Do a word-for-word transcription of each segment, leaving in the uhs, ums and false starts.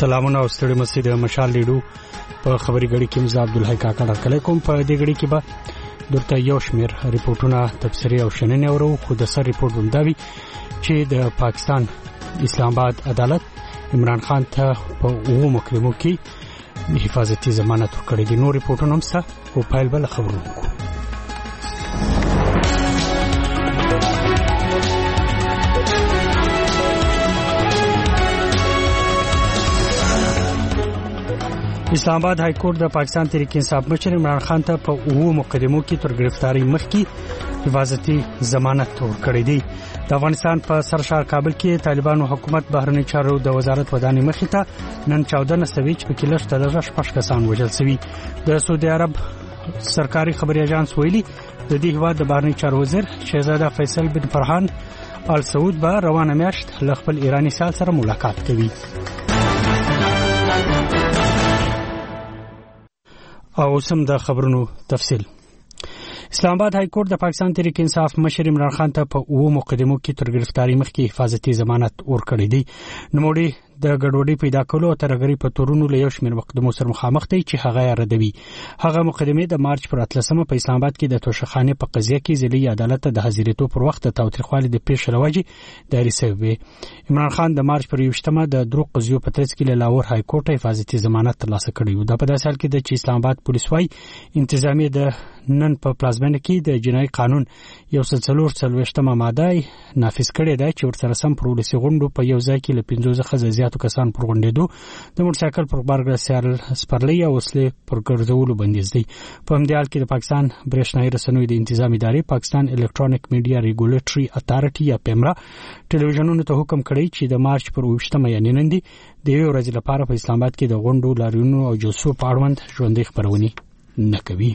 سلامونه او ستړي مسجد مشال لیډو په خبري غړي کې مزه عبدالحی کاکا ډاکله کوم په دې غړي کې به درته یو شمیر ریپورتونه تفسیری او شننه اورو خو د سر ریپورت ومداوي چې د پاکستان اسلام آباد عدالت عمران خان ته په اوو مکرمو کې حفاظتي ضمانت ورکړی دی. نور ریپورتونه هم سره او فایل بل خبرونه کو. اسلام آباد های کورټ د پاکستان تحریک انصاف مشر عمران خان ته په اوو مقدمو کې تر گرفتاری مخکې حفاظتي ضمانت ورکړی دی. د افغانستان په سرشار کابل کې طالبانو حکومت بهرنی چارو د وزارت ودانې مخې ته نن چودنه سوي چې په کې لږ تر لږه شپږ کسان وژل شوي. د سعودي عرب سرکاري خبري اژانس ویلي د دې هیواد د بهرنی چارو وزیر شهزاده فیصل بن فرحان آل سعود به روانه میاشت له خپل ایرانی سال سره ملاقات کوي. او سم د خبرونو تفصیل. اسلام آباد های کورټ د پاکستان تحریک انصاف مشر عمران خان ته په اوو مقدمو کې تر گرفتاری مخکې حفاظتي ضمانت ورکړی دی. نوموړي د ګډوډۍ پیدا کولو او ترغري په تورونو له یو شمېر مقدمو سره مخامخ دی چې هغه ردوي. هغه مقدمه د مارچ پر اتلسمه په اسلام آباد کې د توشخانه په قضیه کې ضلعي عدالت د حاضریتو پر وخت د تاوتریخوالي د پیښ لوجې دایري شوی. عمران خان د مارچ پر یوشتمه د دروغ قضیو په ترڅ کې له لاهور های کورټ حفاظتي ضمانت ترلاسه کړی و. د په داسې حال کې د اسلام آباد پولیس وايي انتظامی د نن په پلازمینه کې د جنایي قانون یو سل څلور څلوېښتمه ماده نافذ کړې ده چې ورسره سم پر ولسي غونډو په یو ځای کې له پنځو څخه زیاتو کسان پر غونډېدو د موټرسایکل پر بارګر سیارل سپرلۍ او وسلې پر ګرځولو بندیز دی. په همدې حال کې د پاکستان برېښنایي رسنیو د انتظام ادارې پاکستان الکترونیک میډیا ریګولیټري اتارټي یا پیمرا ټلویزیونونو ته حکم کړی چې د مارچ پر اوویشتمه یعنې نن دی د یوې ورځې لپاره په اسلام آباد کې د غونډو لاریونونو او جلسو په اړوند ژوندۍ خپرونې نه کوي.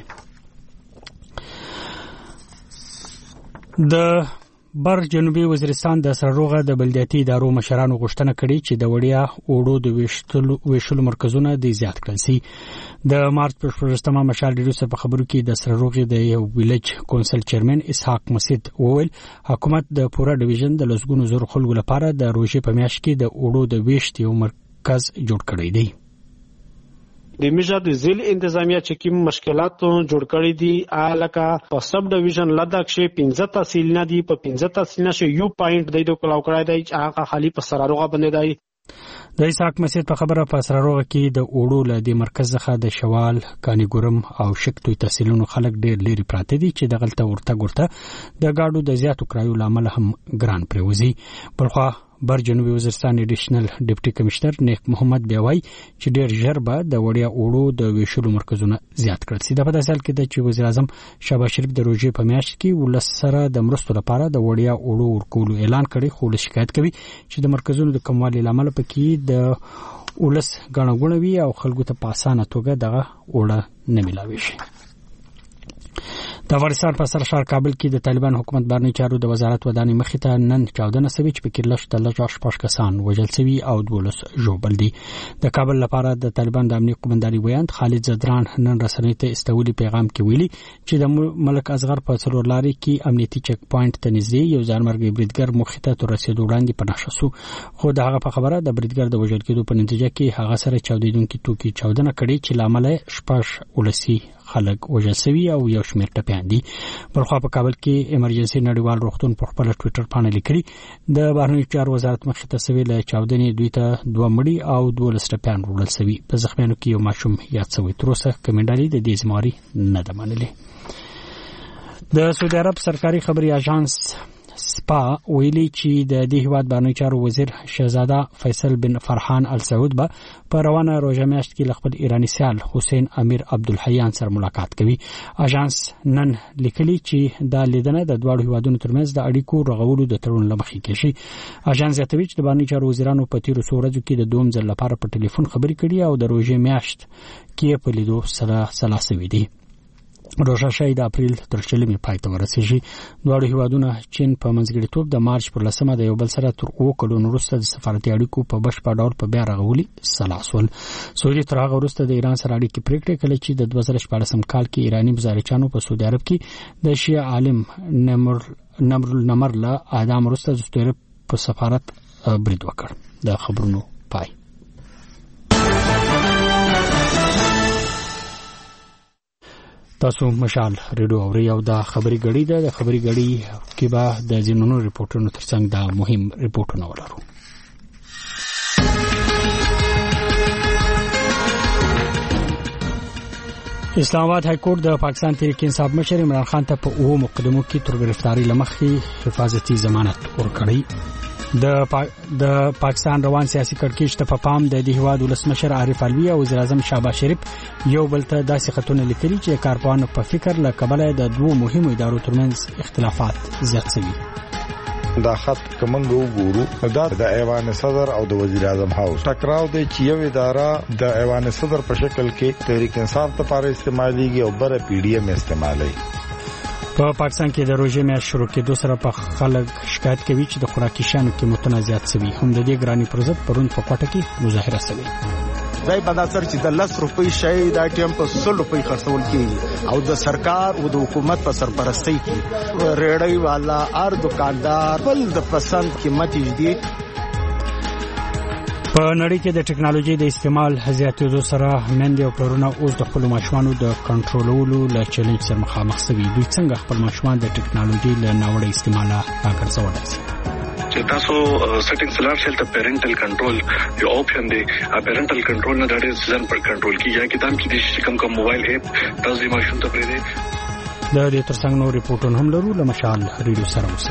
د بر جنوبي وزیرستان د سرروغه د بلدیاتي ادارو مشرانو غوښتنه کړې چې د وړیا اوړو د ویشتلو ویشلو مرکزونه د زیات کړل شي. د مارچ پر شپږمه مشال ډیروس په خبرو کې د سرروغه د یو ویلج کونسل چیرمن اسحاق مسید وویل حکومت د پورا ډیویژن د لسګونو زر خلکو لپاره د روزي په میاشت کې د اوړو د ویشت یو مرکز جوړ کړی دی. د میجا د ځل انتظامیه چې کوم مشکلات جوړ کړی دي الکه په سب ډیویژن لدک شي پنځه تحصیل نه دي په پنځه تحصیل نه شي یو پوینټ د دې کلاو کړای دی چې هغه خالی په سراروغه باندې دی. د اسحاق مسید په خبره په سراروغه کې د اوړو له د مرکز څخه د شوال کانیګورم او شکتوي تحصیلونو خلک ډېر لري پراته دي چې دغلته ورته ورته د گاډو د زیاتو کرایو لامل هم ګران پروزي. بلخوا بر جنوبي وزیرستان اډیشنل ډیپټي کمشنر نیک محمد بیاوي چې ډېر ژر به د وړیا اوړو د ویشلو مرکزونه زیات کړل شي. د په داسې حال کې د چې وزیر اعظم شهباز شریف د روزي په میاشت کې ولس سره د مرستو لپاره د وړیا اوړو ورکولو اعلان کړی خو له شکایت کوي چې د مرکزونو د کموالي لامل پکې د ولس غاڼګونه وي او خلکو ته په اسانه توګه دغه اوړه نه ملاوي شي. د افغانستان په سرشار کابل کې د طالبان حکومت بهرنی چارو د وزارت ودانې مخې ته نن چودنه سوي چې په کې لږ تر لږه شپږ کسان وژل شوي او دولس ژوبل دي. د کابل لپاره د طالبان د امنیت قومنداني ویاند خالد زدران نن رسنۍ ته استولي پیغام کې ویلي چې د ملک اصغر په څلور لارې کې امنیتي چک پوینټ ته نږدې یو ځانمرګي بریدګر مخې ته تر رسیدو وړاندې په نښه شو. خو د هغه په خبره د بریدګر د وژل کېدو په نتیجه کې هغه سره چاودیدونکي توکي چاودنه کړې چې لامل شپږ ولسی خلک وژل شوي او یو شمېر ټپیان دي. بلخوا په کابل کې ایمرجنسي نړیوال روغتون په خپل ټوئیټر باندې لیکلي د بهرنی چارو وزارت مخې ته سوي له چاودنې دوی ته دوه مړي او دولس ټپیان وړل شوي. په زخمیانو کې یو ماشوم یاد شوی. تر اوسه کمنډالي د دې زماري نه ده منلې. د سعودي عرب سرکاري خبري اژانس سپا ویلي چې د دې هیواد بهرنی چارو وزیر شهزاده فیصل بن فرحان آل سعود به په روانه روزه میاشت کې خپل ایرانی سیال حسین امیر عبدالحیان سره ملاقات کوي. اژانس نن لیکلي چې دا لیدنه د دوه هیوادونو ترمنځ د اړیکو رغولو د تړون لمخې کېږي. اژانس زیاتوي چې د بهرنی چارو وزیرانو په تیرو څو ورځو کې د دوم ځل لپاره په ټلیفون خبرې کړي او د روزه میاشت کې په لیدو سره سلاسوي دي. روژه شای د اپریل تر شلمې پای ته ورسېږي. دواړو هیوادونو چین په منځګړیتوب د مارچ پر لسمه د یو بل سره تر اوو کلونو وروسته د سفارتي اړیکو په بشپړ ډول په بیا رغولي سلاسول. سعودي تر هغه وروسته د ایران سره اړیکې پریکړې کړې چې د دوه زره شپاړسم کال کې ایرانی مزارچانو په سعودي عرب کې د شیعه عالم نمر نمر نمر له اعدام وروسته د سعودي عرب په سفارت برید وکړ. د خبرونو پای. تاسو مشال ریډیو اوري او دا خبري غړي ده د خبري غړي کې به د ځینونو ریپورتونو ترڅنګ دا مهم ریپورتونه ولرو. اسلام آباد های کورټ د پاکستان تحریک انصاف مشر عمران خان ته په اوه مقدمو کې تر گرفتاری لمخې حفاظتي ضمانت ورکړی. د پا... د پاکستان روان سیاسي کړکېچ ته په پام د هیواد ولسمشر عارف علوی او وزیر اعظم شهباز شریف یو بل ته داسې خطونه لیکلي چې کارپوهانو په فکر له کبله د دوه مهمو ادارو ترمنځ اختلافات زیات شوي. دا خط کومنګ وګورو دا د ایوان صدر او د وزیر اعظم هاوس ټکراو دی چې یو اداره د ایوان صدر په شکل کې تحریک انصاف لپاره استعماليږي او بر پی ډی ایم استعمالي. په پاکستان کې د روزې میاشت شروع کېدو سره په خلک شکایت کوي چې د خوراکي شیانو قیمتونه زیات شوي. هم د دې ګرانی پر ضد پرون په کوټه کې مظاهره شوه. ځای په داسر چې د لس روپۍ شی دا ټیم په سل روپۍ خرڅول کېږي او د سرکار او د حکومت په سرپرستۍ کې ریړۍ والا هر دکاندار بل د پسند قیمت دي. په نړۍ کې د ټکنالوژي د استعمال زیاتېدو سره مندي او پلرونه اوس د خپل ماشومانو د کنټرولولو له چیلنج سره مخامخ شوي. دوی څنګه خپل ماشومان د ټکنالوژي له ناوړه استعماله راګرځولای شي؟ چې تاسو سیټینګ سلار شل ته پیرنټل کنټرول یو اپشن دی. پیرنټل کنټرول نه دا ډېر ځان پر کنټرول کیږي یا کې تام کې د کوم کوم موبایل اپ تاسو د ماشوم ته پرې دی. د دې ترڅنګ نو ریپورتونه هم لرو. له مشال ریډیو سره اوسئ.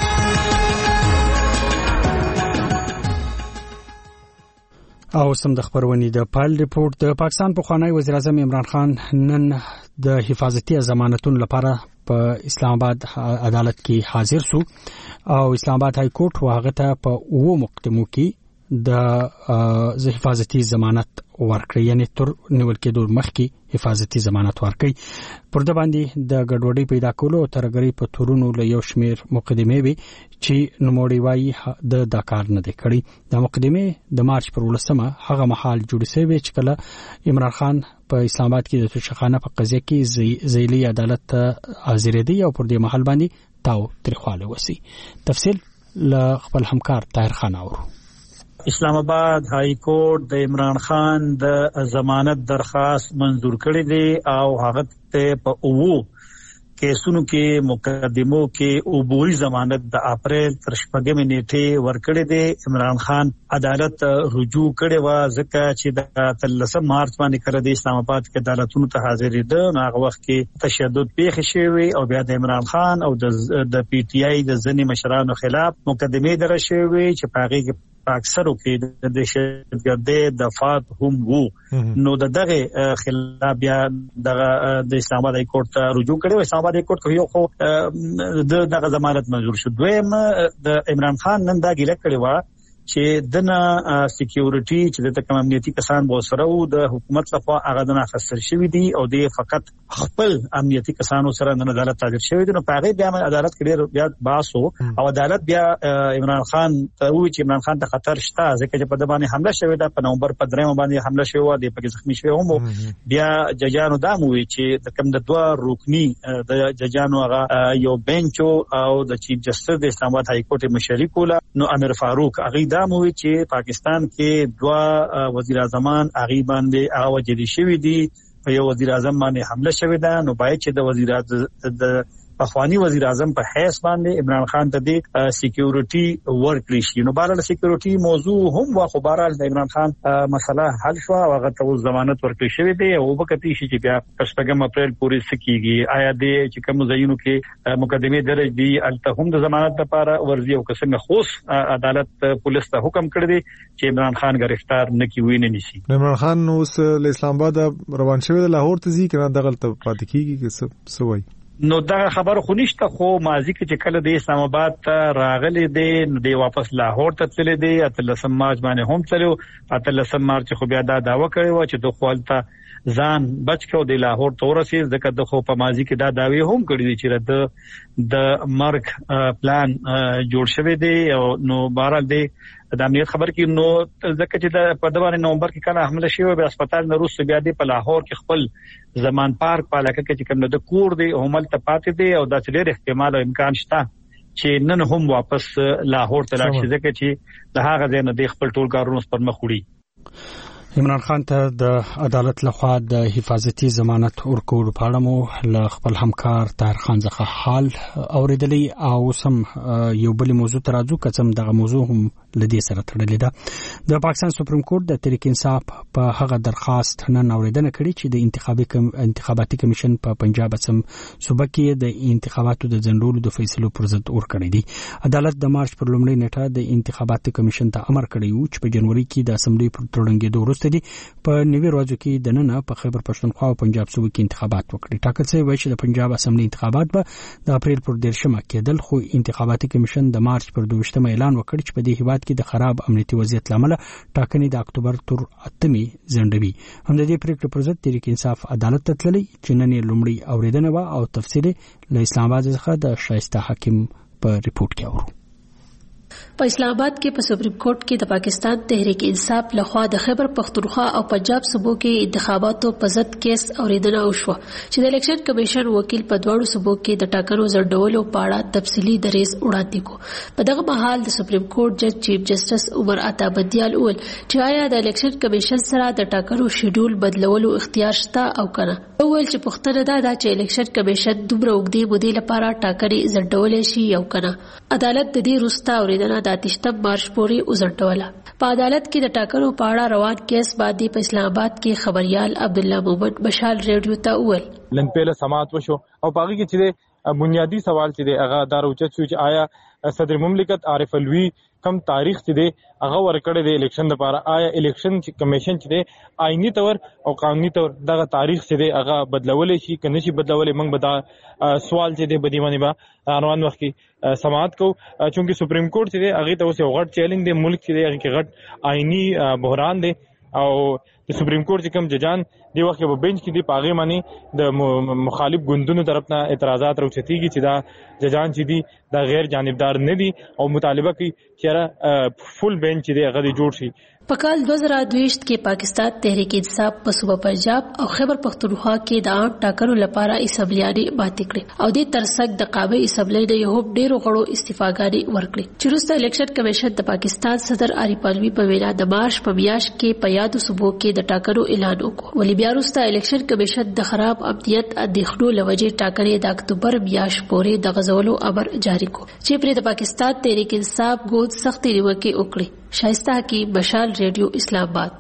او سم د خبرونې د پایل ریپورت. د پاکستان پخوانی وزیر اعظم عمران خان نن د حفاظتي ضمانتونو لپاره په اسلام آباد عدالت کې حاضر شو او اسلام آباد های کورټ واغه ته په اوه مقدمو کې د حفاظتي ضمانت ورکړي، یعنی تر نیول کېدو مخکې حفاظتي ضمانت ورکړي. پر د باندې د ګډوډۍ پیدا کولو او ترګری په تورونو له یو شمیر مقدمې وي چې نوموړي وايي د داکار نه دی کړی. د مقدمې د مارچ پر ولسمه هغه محل جوړ شوی چې کله عمران خان په اسلام آباد کې د توشخانه په قضیه کې ذیلی عدالت حاضر دی او پر دې محل باندې تاو تریخواله وسی. تفصیل له خپل همکار طاهر خان اورو. اسلام آباد های کورټ د عمران خان د ضمانت درخواست منظور کړی دی او هغه ته په اوو کیسونو کې مقدمو کې عبوري ضمانت د اپریل تر شپږمې نیټه ورکړی دی. عمران خان عدالت رجوع کړی و ځکه چې د تلسم مارچ باندې کړی د اسلام آباد کې عدالتونو ته حاضر دی. هغه وخت کې تشدد پیښ شوی او بیا د عمران خان او د پی ټی آی د ځینې مشرانو خلاف مقدمې درج شوی چې په هغه کې اکثرو کې د دهشتګردۍ دفعات هم وو. نو د دغه خلاف بیا د اسلام آباد های کورټ ته رجوع کړی و. اسلام آباد های کورټ یو خو د دغه ضمانت منظور شو. دویم د عمران خان نن دا ګیله کړې و چې دنه سکیورټي چې د کوم امنیتي کسان بو سره او د حکومت لخوا هغه دنه خسر شوی دي او د فقط خپل امنیتي کسانو سره د عدالت حاضر شوی دي. نو په هغه بیا عدالت کې بیا باسو او عدالت بیا عمران خان ته وی چې عمران خان ته خطر شته ځکه چې په د باندې حمله شوی ده. په نومبر په درېم باندې حمله شوی و د پکې زخمی شوی هم بیا ججانو دا موي چې د کوم د دوه رکنی د ججانو هغه یو بنچو او د چیف جسټس د اسلام آباد های کورټ مشري کوله. نو امیر فاروق هغه دا موي چې پاکستان کې دوا وزیر اعظمان هغه باندې هغه وجدي شوی دي په یو وزیر اعظم باندې حمله شوی ده. نو باید چې د وزیر اعظم د اخوانی وزیر اعظم په حیث باندې عمران خان ته د سکیورټي ورکړي شي. نو بهر د سکیورټي موضوع هم واخو بهر د عمران خان مسله حل شو او هغه ته ضمانت ورکړي شوی دی او وبکتی شي چې بیا پښتګم اپریل پورې سکیږي. آیا د چې کوم ځایونو کې مقدمه درج دي الته هم د ضمانت لپاره ورزي او قسم خوص عدالت پولیس ته حکم کړی دی چې عمران خان گرفتار نه کیوي نه نشي. عمران خان اوس له اسلام آباد روان شوی د لاهور ته ځي کنه دغه ته پاتې کیږي که څه وایي؟ نو دا خبر خو نشته خو ماضی کې چې کله د اسلام آباد ته راغلي دی نو دی واپس لاهور ته تللی دی. اتلسم مارچ باندې هم تلو. اتلسم مارچ خو بیا دا داوا کړی و چې د خپلته ځان بچ کو د لاهور ته ورسید ځکه د خو په ماضی کې دا داوی هم کړی دی چې د د مرګ پلان جوړ شوی دی او نو بهرحال دی د امنیت خبر کې نو ځکه چې د په دغه نومبر کې کله حمله شوی په هسپتال نه روس بیا دی په لاهور کې خپل زمان پارک په علاقه کې چې کوم د کور دی همل ته پاتې دی او دا ډېر احتمال او امکان شته چې نن هم واپس لاهور ته راشي ځکه چې د هغه ځای نه د خپل ټول کارونو پر مخ وړي. عمران خان ته د عدالت لخوا د حفاظتي ضمانت ورکولو په اړه مو له خپل همکار طاهر خان څخه حال اوریدلې او سم یو بل موضوع ته راځو کڅم دغه موضوع هم لدی سره تړلې ده د پاکستان سپریم کورټ د تحریک انصاف په هغه درخواست نن اوریدنه کړې چې د انتخابي کم انتخاباتي کمیشن په پنجاب اسم صوبه کې د انتخاباتو د ځنډولو د فیصلو پر ضد اور کړی دی عدالت د مارچ پر لومړۍ نیټه د انتخاباتي کمیشن ته امر کړی و چې په جنوري کې د اسمبلی پر تړونګېدو وروسته دي په نوي ورځو کې د نن په خیبر پښتونخوا او پنجاب صوبه کې انتخابات وکړي ټاکل شوی و چې د پنجاب اسمبلی انتخابات به د اپریل پر دیرشمه کېدل خو انتخاباتي کمیشن د مارچ پر دویشتمه اعلان وکړ چې په دې هیواد کې د خراب امنیتي وضعیت لامل ټاکنې د اکتوبر تر اتمې ځنډوي هم د دې پریکړې پر ضد تحریک انصاف عدالت ته تللی چې نن لومړی اوریدنه و او تفصیل له اسلام آباد څخه د شایسته حکیم په ریپورت کې اورو په اسلام آباد کې په سپریم کورټ کې د پاکستان تحریک انصاف لخوا د خیبر پختونخوا او پنجاب صوبو کې انتخاباتو په ضد کیس اوریدنه وشوه چې د الیکشن کمیشن وکیل په دواړو صوبو کې د ټاکنو ځنډولو په اړه تفصیلي دریځ وړاندې کو په دغه مهال د سپریم کورټ جج چیف جسټس عمر عطا بندیال وویل چې آیا د الیکشن کمیشن سره د ټاکنو شیډول بدلولو اختیار شته او کنه وویل چې پوښتنه دا ده چې الیکشن کمیشن دومره اوږدې مودې لپاره ټاکنې ځنډولې شي او کنه عدالت د دې وروسته اوریدنه د اتشتم مارچ پورې وزړټوله په عدالت کې د ټاکنو په اړه روان کیس باندې په اسلام آباد کې خبريال عبد الله محمد مشال ریډیو ته وویل لن پیله سماعت وشو او باقي کې چې بنیادی سوال چې دی هغه دا راوچت شو چې آیا صدر مملکت عارف الوی کم تاریخ چې دی هغه ورکړی دی الیکشن لپاره آیا الیکشن کمیشن چې دی آئینی تور او قانوني تور دغه تاریخ چې دی هغه بدلولې شي کنه شي بدلولې موږ به دا سوال چې دی بدیمانی با روان وخت کې سماعت کو چونکه سپریم کورټ چې دی هغه ته اوس یو غټ چیلنج دی ملک چې دی هغه کې غټ آئینی بحران دی او د سپریم کورټ چې کوم ججان دی وخت په بنچ کې دی پاغه معنی د مخالف ګوندونو طرف نه اعتراضات راوچتيږي چې دا ججان چې دی دا غیر جانبدار نه دي او مطالبه کوي چې فل بنچ دی هغه جوړ شي په کال دو زره دویشت کې پاکستان تحریک انصاف په صوبه پنجاب او خیبر پختونخوا کې د عام ټاکنو لپاره اسمبلیانې ماتې کړې او د ترڅنګ د قابل اسمبلی نه یو ډېرو غړو استعفاګانې ورکړې چې وروسته الیکشن کمیشن د پاکستان صدر عارف الوی په وینا د مارچ په میاشت کې په یادو صوبو کې د ټاکنو اعلان وکړ ولې بیا وروسته الیکشن کمیشن د خراب امنیت اندېښنو له وجې ټاکنې د اکتوبر میاشت پورې د غځولو امر جاری کړ چې پر د پاکستان تحریک انصاف ګوند سختي نیوکې وکړي شایسته حکیم مشال ریډیو اسلام آباد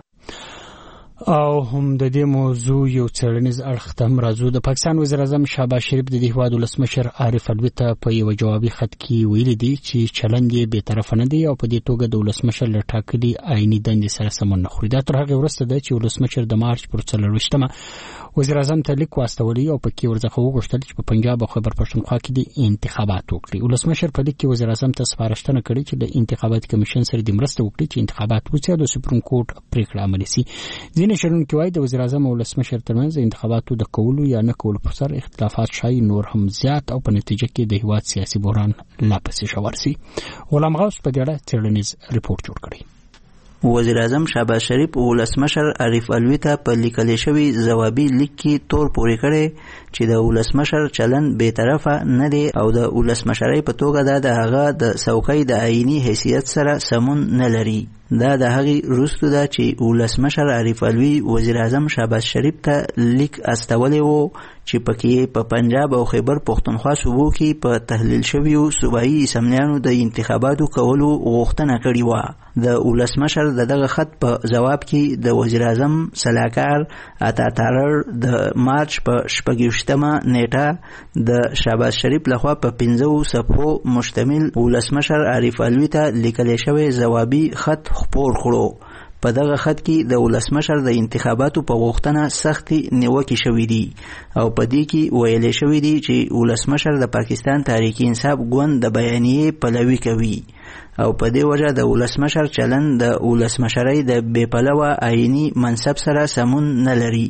او هم د دې موضوع یو څرنیز اړخ ته راځو د پاکستان وزیر اعظم شهباز شریف د دې هواد ولسمشر عارف الوی ته په یو جوابي خط کې ویل دي چې چلند یې به طرف نه دی او په دې توګه د ولسمشر لټاکلي آئینی دندې سره سمون نه خوري دا تر هغه وروسته ده چې ولسمشر د مارچ پر څلرویشتمه وزیر اعظم ته لیک واستولی او په کې ورڅخه وغوښتل چې په پنجاب او خیبر پښتونخوا کې د انتخابات وکړي ولسمشر په لیک کې وزیر اعظم ته سپارښتنه کړې چې د انتخاباتي کمیشن سره د مرسته وکړي چې انتخابات وڅېړي د سپریم کورټ پریکړه عملي شي ځینې شرونکي وايي د وزیر اعظم او ولسمشر ترمنځ انتخاباتو د کولو یا نه کولو په سر اختلافات شای نور هم زیات او په نتیجه کې د هیواد سیاسي بحران لا پسې ژور شي غلام غوث په دې اړه څېړنیز ریپورت جوړ کړی وزیر اعظم شهباز شریف او ولسمشر عارف الوی ته په لیکل شوی جوابي لیک کې تور پورې کړي چې د ولسمشر چلن به طرفه نه دی او د ولسمشرۍ په توګه د هغه د څوکۍ د آئینی حیثیت سره سمون نه لري دا د هغې وروسته ده چې ولسمشر عارف الوی وزیر اعظم شهباز شریف ته لیک استولی و چې پکې په پنجاب او خیبر پښتونخوا صوبو کې په تحلیل شویو صوبایي اسمبلیانو د انتخاباتو کولو غوښتنه کړې وه د ولسمشر د دغه خط په جواب کې د وزیر اعظم سلاکار عطا تارړ د مارچ په شپږویشتمه نیټه د شهباز شریف لخوا په پنځو صفحو مشتمل ولسمشر عارف الوی ته لیکل شوی جوابي خط خپور کړو په دغه خط کې د ولسمشر د انتخاباتو په غوښتنه سختي نیوکې شوې دي او په دې کې ویل شوې دي چې ولسمشر د پاکستان تحریک انصاف ګوند د بیانیې پلوي کوي او په دې وجه د ولسمشر چلن د ولسمشرۍ د بې پلوه آئینی منصب سره سمون نه لري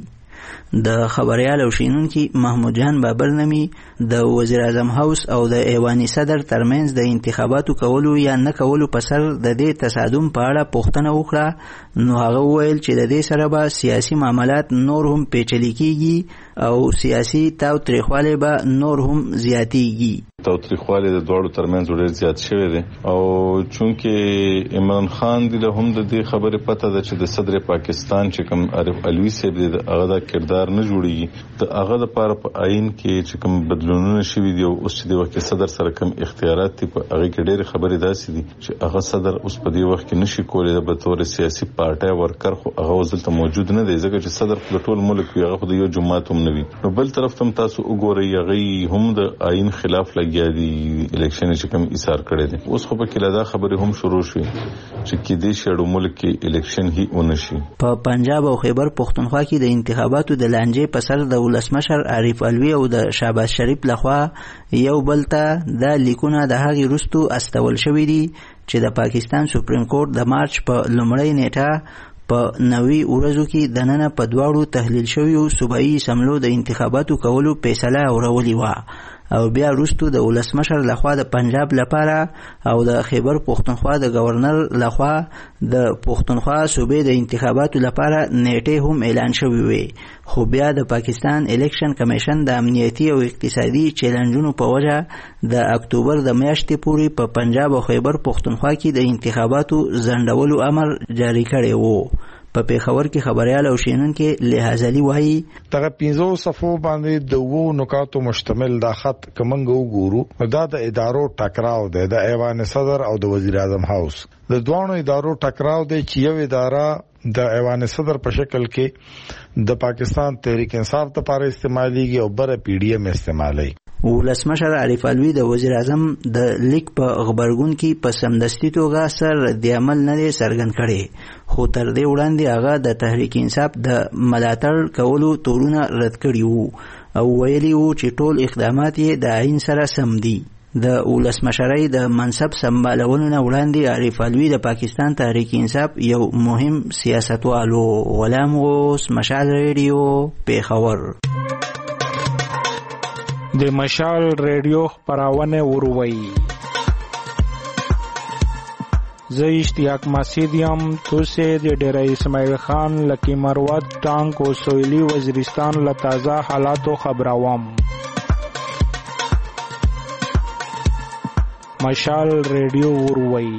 د خبريال او شینونکي محمود جان بابر نمی د وزیر اعظم هاوس او د ایوانی صدر ترمنځ د انتخاباتو کولو یا نه کولو په سر د دې تصادم په اړه پوښتنه وکړه نو هغه وویل چې د دې سره به سیاسي معاملات نور هم پیچلي کیږي او سیاسي تاوتریخوالی به نور هم زیاتیږي. تاوتریخوالی د دوړو ترمنځ ډېر زیات شوی دی او چونکه عمران خان دی له هم د دې خبرې پته ده چې د صدر پاکستان چې کوم عارف علوي صاحب دی هغه د کردار نه جوړیږي د هغه لپاره په آئین کې چې کوم بدلونونه شوي دي او اوس چې د وخت صدر سره کوم اختیارات دي په هغه کې ډېر خبرې داسې دي چې هغه صدر اوس په دې وخت کې نشي کولای د بطور سیاسي پارټي ورکر خو هغه ځلته موجود نه دی ځکه چې صدر په ټول ملک یو هغه د یو جماعت هم نه وي. نو بل طرف ته تاسو وګورئ هغه هم د آئین خلاف لګیا دي الیکشن چې کوم ایثار کړی دي. اوس خو په کې لدا خبرې هم شروع شوې چې کې دې شړو ملک کې الیکشن هی ونشي. په پنجاب او خیبر پختونخوا کې د انتخاباتو د لانجې په سر د ولسمشر عارف علوي او د شهباز شریف لخوا یو بل ته د لیکونه د هغې وروستو استول شوي دي چې د پاکستان سپریم کورټ د مارچ په لومړۍ نیټه په نوي ورځو کې د نن په دواړو تحلیل شویو صوبایي اسمبلیو د انتخاباتو کولو فیصله اورولې وه او بیا وروسته د ولسمشر لخوا د پنجاب لپاره او د خیبر پختونخوا د گورنر لخوا د پختونخوا صوبې د انتخاباتو لپاره نیټې هم اعلان شوې وي. خو بیا د پاکستان الیکشن کمیشن د امنیتي او اقتصادي چیلنجونو په وجه د اکتوبر د میاشتې پورې په پنجاب او خیبر پختونخوا کې د انتخاباتو ځنډولو امر جاری کړی وو. په پیښور کې خبريال او شینونکو لحاظلی وایي تر پنځو صفو باندې د وو نکاتو مشتمل دا خط کومنګ وګورو دا د ادارو ټکراو دی د ایوان صدر او د وزیر اعظم هاوس د دوه ادارو ټکراو دی چې یو اداره د ایوان صدر په شکل کې د پاکستان تحریک انصاف لپاره استعماليږي او بر پی ډی ایم استعمالي. ولسمشر عارف علوي د وزیر اعظم د لیک په خبرګون کې په سمدستي توګه سر رد عمل نه څرګند کړي خو تر دې وړاندې هغه د تحریک انصاف د ملاتړ کولو تورونه رد کړي وو او ویلي وو چې ټول اقدامات یې د عین سره سم دي. د ولسمشرۍ د منصب سمبالولو نه وړاندې عارف علوي د پاکستان تحریک انصاف یو مهم سیاستوالو. غلام غوث، مشال ریډیو، پیښور. د مشال ریډیو خبرونه وروي. زه اشتیاق مسیدیم توسه د ډیره اسماعیل خان لکی مروت ټانک او سویلی وزیرستان له تازه حالاتو خبروم. مشال ریډیو وروي.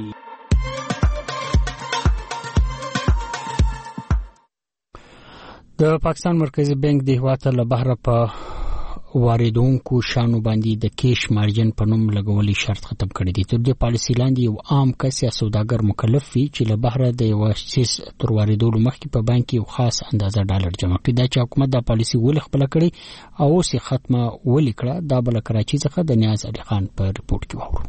د پاکستان مرکزی بانک د هیواد له بهر په واردونکو شانو باندې د کیش مارجن په نوم لګولې شرط ختم کړی دی. تر دې پالیسی لاندې یو عام کس یا سوداګر مکلف وي چې له بهر د یو شیز تر واردولو مخکې په بانک کې یو خاص اندازه ډالر جمع کړي. دا چې حکومت دا پالیسی ولې خپل کړي او اوس یې ختمه ولې کړه دا بل کراچي څخه د نیاز علي خان په رپورت کې وورو.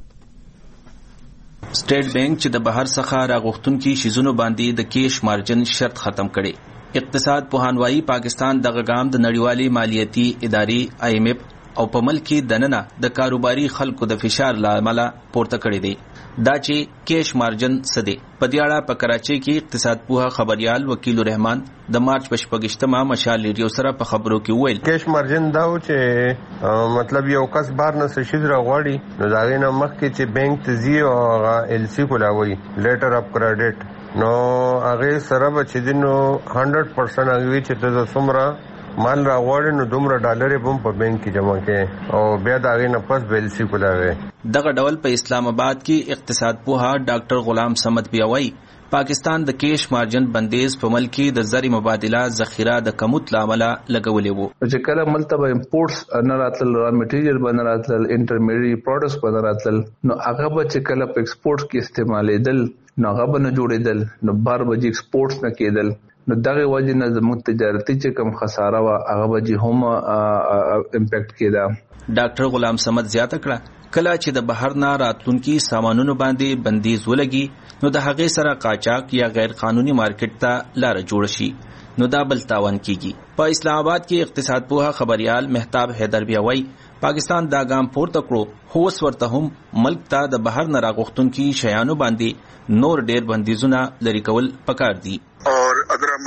سټیټ بانک چې د بهر څخه راغښتونکو شیزونو باندې د کیش مارجن شرط ختم کړي. اقتصاد پوهانوایی پاکستان د غام د نړیوالي مالیاتي ادارې آی ایم ایف او په ملک کې دننه د کاروباري خلکو د فشار لامل پورته کړی دی. دا چې کیش مارجن سده په دیاړه په کراچي کې اقتصاد پوها خبريال وکیل رحمان د مارچ په شپږشتمه مشال ریډیو سره په خبرو کې ویل کیش مارجن دا و چې مطلب یو کس بار نه شید راغړي نو دا غینه مخ کې چې بانک تزي او ال سی کولاوي لیټر اف کریډټ نو هغه سره بچ دینو هندرد پرسنټ هغه چې د سمرا مال راغوړ نو دومره ډالر په په بانک کې جمع کړي او بیا دا غي نه پس بیل سی کولاوي. دغه ډول په اسلام آباد کې اقتصاد پوها ډاکټر غلام صمد بیاوي پاکستان د کیش مارجن بندیز په ملک کې د زری مبادله ذخیره د کموت لامل لګولې وو. چې کله ملتبه امپورټس نه راتل را میټیریل باندې راتل انټرمیډیټ پروډکټس باندې راتل نو هغه به چې کله په ایکسپورټ کې استعمالېدل نو هغه به نه جوړېدل نو بار به ایکسپورټس نه کېدل نو دغه وجه نه زموږ تجارتي چې کم خساره وا هغه به هم امپیکټ کېده. ډاکټر غلام صمد زیاته کړه کله چې د بهر نه راتلونکي سامانونو باندې بندیز ولګي نو د هغې سره قاچاق یا غیر قانوني مارکیټ ته لار جوړ شي نو دا بل تاوان کیږي. په اسلام آباد کې اقتصاد پوها خبريال مهتاب حیدر بیاوي پاکستان دا ګام پورته کړو خو اوس ورته هم ملک ته د بهر نه راغښتونکي شیانو باندې نور ډیر بندیزونه لري کول پکار دي. और अगर हम आई एम एफ के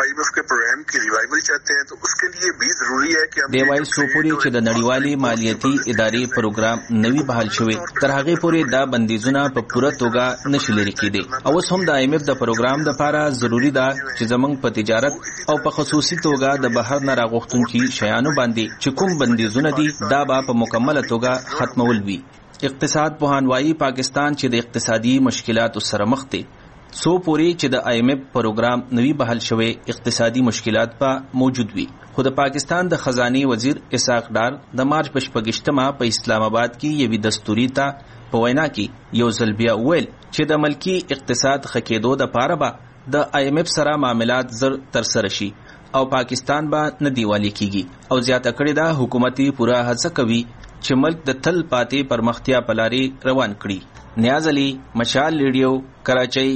प्रोग्राम की रिवाइवल चाहते हैं तो उसके लिए भी जरूरी है कि دیوای سو پوری چې د نړیوالې مالیاتي ادارې پروګرام نوی بحال شوی تر هغه پورې دا بندیزونه په پوره توګه نشي لري کېدي او اوس هم د آی ایم ایف د پروګرام لپاره ضروری ده چې زمونږ په تجارت او په خصوصي توګه د بهر نه راغښتونکي شیانو باندې چې کوم بندیزونه دي دا به په مکمله توګه ختمول وي. اقتصاد پوهان وايي پاکستان چې د اقتصادي مشکلاتو سره مخ دی سو پوری چې د آی ایم ایف پروګرام نوی بحال شوی اقتصادي مشکلات په موجود وي. خو د پاکستان د خزانه وزیر اسحاق ډار د مارچ په شپږشتمه په اسلام آباد کې یوې دستوري ته په وینا کې یو ځل بیا ویل چې د ملکی اقتصاد خکېدو د پاره به د آی ایم ایف سره معاملات زر تر سره شي او پاکستان به نه دیوالی کیږي او زیاته کړې ده حکومتي پوره هڅه کوي چې ملک د تل پاتې پرمختیا په لارې روان کړي. نیاز علي، مشال ریډیو، کراچۍ.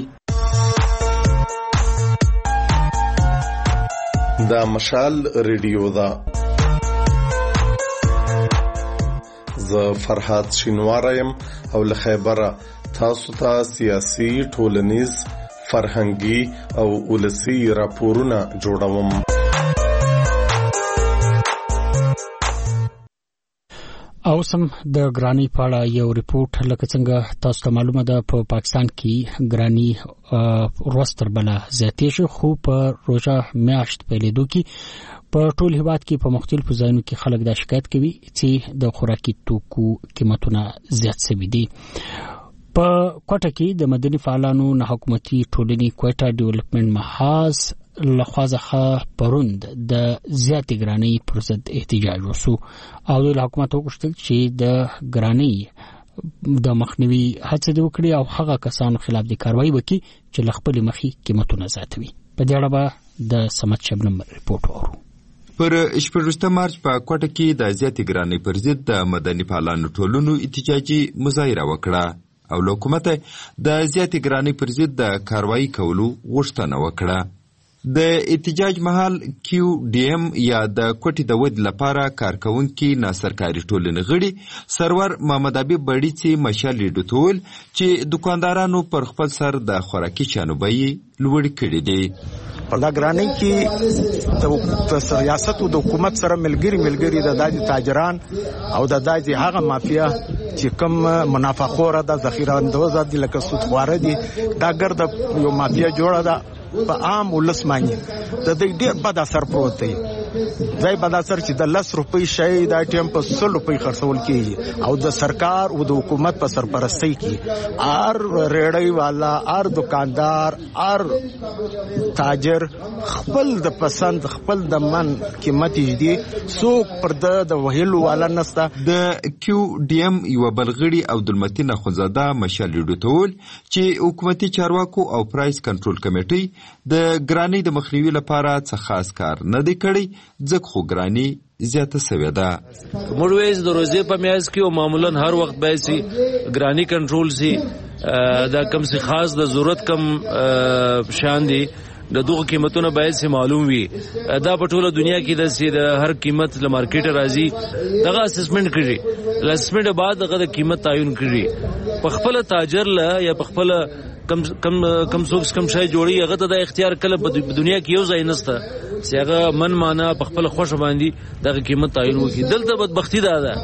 دا مشال ریډیو دا زه فرحات شینوارم او له خیبره تاسو ته سیاسي، ټولنیز، فرهنګي او ولسی راپورونه جوړوم. او سم د ګرانی په اړه یو ریپورت لکه څنګه تاسو ته معلومه ده په پاکستان کې ګرانی وروستر بلا زیاتې شو خو په روزه میاشت په لیدو کې په ټول هیواد کې په مختلفو ځایونو کې خلک دا شکایت کوي چې د خوراکي توکو قیمتونه زیات شوي دي. په کوټه کې د مدني فعالانو نه حکومتي ټولنې کوټه ډیولپمنٹ محاذ لخوازخه پروند د زیاتې ګرانی پر ضد احتجاج وسو او د حکومت وغوښتل چې د ګرانی د مخنیوي هڅه وکړي او هغه کسانو خلاف د کاروایی وکړي چې لخپل مخي قیمتونه زیاتوي. په دې اړه به د سمت شبنم ریپورت ورو. پر شپږم مارچ په کوټه کې د زیاتې ګرانی پر ضد د مدني فعالانو ټولنو احتجاجي مظاهره وکړه او حکومت د زیاتې ګرانی پر ضد د کاروایی کولو غوښتنه وکړه. د احتجاج محل کیو ډی ایم یا د کوټې د ود لپاره کارکونکي ناسرکاري ټولنې غړي سرور محمد ابي بړیڅي مشالې ډوتول چې دکاندارانو پر خپل سر د خوراکي شانو بیې لوړ کړي دي. په دا ګرانی کې د ریاست او د حکومت سره ملګری ملګری د داجی تاجران او د داجی هغه مافیا چې کوم منافع خور ده ذخیره اندوز دي لکه سود خواره دي دا ګرد یو مافیا جوړه ده په عام ولس باندې د دې ډېر بد اثر پروت دی. ځای بد اثر چې د لس روپۍ شی دا ټیم په سل روپۍ خرڅول کېږي او د سرکار او د حکومت په سرپرستۍ کې هر ریړۍ والا، هر دکاندار، هر تاجر خپل د پسند خپل د من قیمت دي څوک پر د وهلو والا نسته. د کیو ډی ایم یو بلغړي عبدالمتین اخونزاده مشال ډوتول چې حکومتي چارواکو او پرایس کنټرول کمیټي د ګرانی د مخنیوي لپاره څه خاص کار نه دی کړی ځکه خو ګرانی زیاته سوی ده. موږ وایو د روزې په میاشت کې او معمولا هر وخت به سي ګرانی کنټرول سي دا کم سي خاص د ضرورت کم شان دي د دوه قیمتونه باید سي معلوم وي. دا په ټوله دنیا کې د سي د هر قیمت له مارکیټ راځي دغه اسسمنت کړي اسسمنت بعد دغه د قیمت تعین کړي په خپل تاجر له یا په خپل کم کم کم څوک کم شای جوړي هغه ته د اختیار کله په دنیا کې یو ځای نسته چې هغه من معنا په خپل خوښ باندې دغه قیمت تعین وکړي. دلته بدبختی ده ده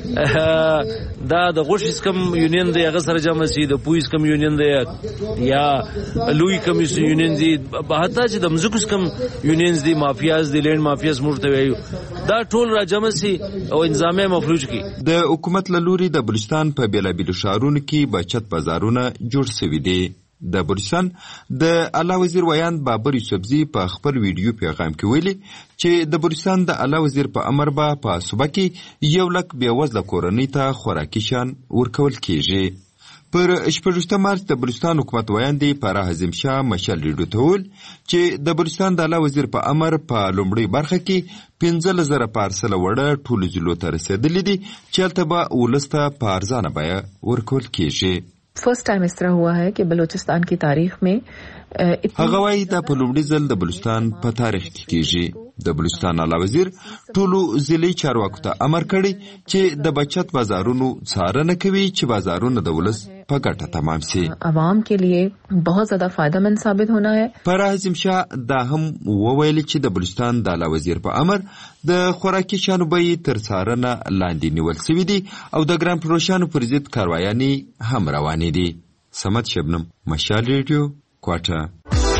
دا د غوښې کم یونین دی هغه سره جمع سي د پویس کم یونین دی یا لوی کم یونین دی حتی چې د مزکوس کم یونینز دی مافیاز دی لینډ مافیاز مرته ویو دا ټول را جمع سي او انظامي مفلوج کی. د حکومت لوري د بلوچستان په بیلابیلو شهرونو کې بچت بازارونه جوړ شوي دي. د بلوچستان د اعلی وزیر ویاند بابر یوسفزي په خپل ویډیو پیغام کې ویلي چې د بلوچستان د اعلی وزیر په امر به په صوبه کې یو لک بېوزله کورنۍ ته خوراکي شیان ورکول کېږي. پر شپږم مارچ د بلوچستان حکومت ویاندې فرح حزم شاه مشال ډوتول چې د بلوچستان د اعلی وزیر په امر په لومړۍ برخه کې پنځه زره پارسله وړه ټولو ضلعو ته رسېدلي دي چې هلته به ولس ته په ارزانه بیه ورکول کېږي. فرسٹ ٹائم اس طرح ہوا ہے کہ بلوچستان کی تاریخ میں هغه وايي دا په لومړي ځل د بلوچستان په تاریخ کې کیږي. د بلوچستان اعلی وزیر ټولو ضلعي چارواکو ته امر کړی چې د بچت بازارونو څارنه کوي چې بازارونه د ولس په ګټه تمام شي. عوام के लिए बहुत ज्यादा फायदेमंद साबित होना है. پر اعظم شاه دا هم وویل چې د بلوچستان د اعلی وزیر په امر د خوراکي شانو بیې تر څارنه لاندې نیول شوي دي او د ګران فروشانو پر ضد کاروایانې هم روانې دي. صمد شبنم، مشال ریډیو، کوټه.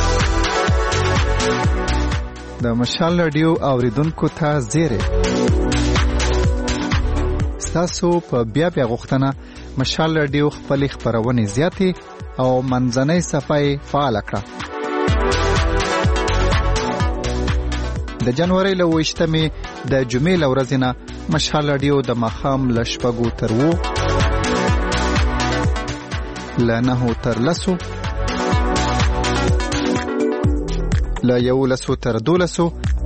د مشال رادیو اوریدونکو ته زیری ستاسو په بیا بیا غوښتنه مشال رادیو خپل خبرونه زیاتې او منځنۍ صفحه فعال کړه. د جنوري له ویشتمې د جمعې له ورځې نه مشال رادیو د ماښام له شپږو تر اوو له نهو تر لسو له یولسو تر دولسو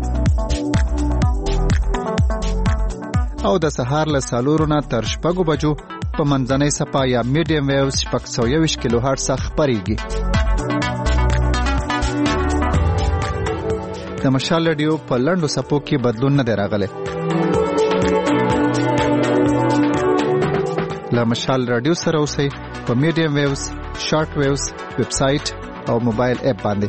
او د سهار له څلورو نه تر شپږو بجو په منځنۍ صفحه یا میډیم ویوز شپږ سوه یوویشت کیلو هرټز خپرېږي. د مشال رادیو په لنډو صفحو کې بدلون نه دی راغلی. له مشال رادیو سره اوسئ په میډیم ویوز، شارټ ویوز، ویب سایټ او موبایل اپ باندې.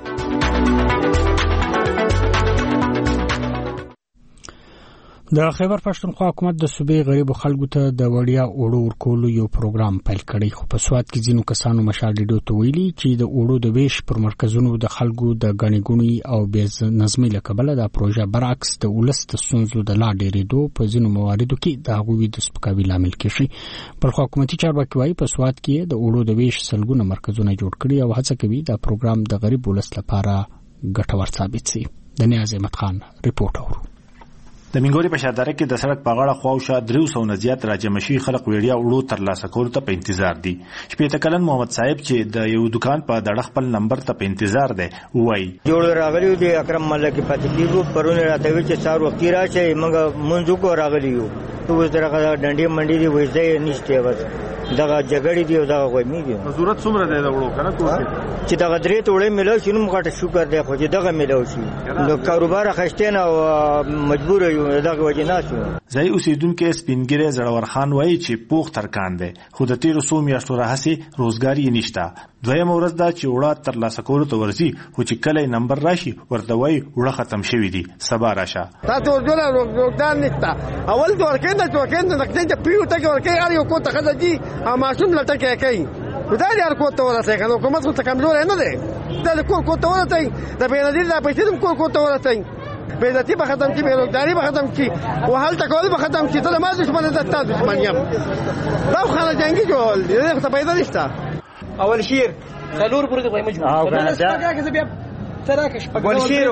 د خیبر پښتونخوا حکومت د صوبې غریبو خلکو ته د وړیا اوړو ورکولو یو پروګرام پیل کړی، خو په سواد کې ځینو کسانو مشال ریډیو ته ویلي چې د اوړو د ویش پر مرکزونو د خلکو د غنی ګونی او بې نظمۍ له کبله دا پروژه برعکس د ولس د ستونزو د لا ډېرېدو په ځینو مواردو کې د هغوی د سپکاوي لامل کېږي. پر خو حکومتي چارواکي وایي په سواد کې د اوړو د ویش سلګونه مرکزونه جوړ کړي او هڅه کوي دا پروګرام د غریب ولس لپاره ګټور ثابت شي. د نیاز احمد خان ریپورت اورو. د منګوري په شادره کې د سړک په غاړه خواوشا درې سوه نه زیات راجمشي خلک ویډیا وړو ترلاسه کولو ته په انتظار دي. شپېته کلن محمد صاحب چې د یو دکان په دړه خپل نمبر ته په انتظار دی وایي جوړ راغلی دی اکرم ملک پاتې کیږو پرونه راته وی چې څار وخت راشه موږ منځو کو راغلی یو تو درغه ډنډي منډي دی وځي نشته وځ دغه جګړې دی او دغه غوښمي دی. ضرورت څومره دی دا وړو کنه کوټه چې دغه درې توړې ملو شنو مغه شکر دی خو چې دغه ملو شي نو کاروبار خشتنه او مجبور یو دغه وجه نه شو. ځای اوسیدونکو سپینګری زړور خان وایي چې پوخ ترکان دی خو د تیرو څو میاشتو راهسي روزګار یې نشته. دویم ورځ دا چې وړه ترلاسه کولو ته ورځي خو چې کله نمبر راشي ورته وایي وړه ختم شوی دی سبا راشه. تاسو ورجوله روزګار نشته اول دور کې د ټوکې د نقدې چې پیو ته ورکې اړ یو کو ته خدای اما شوم لټه کې کوي دا یار کو ته ورته کنه حکومت څه کمزور نه دی دا کو کو ته ورته دا به نظر دا پیسې کو کو ته ورته بیزتی به ختم کی بیروزگاری به ختم کی و حال تکول به ختم کی ته ما دشمن د تا دشمن یم دا خانه جنگی جوړ دې ته پیدا نشته. اول شیر خلور پرې کوي مجبور او کنه دا تراکش ولشیرو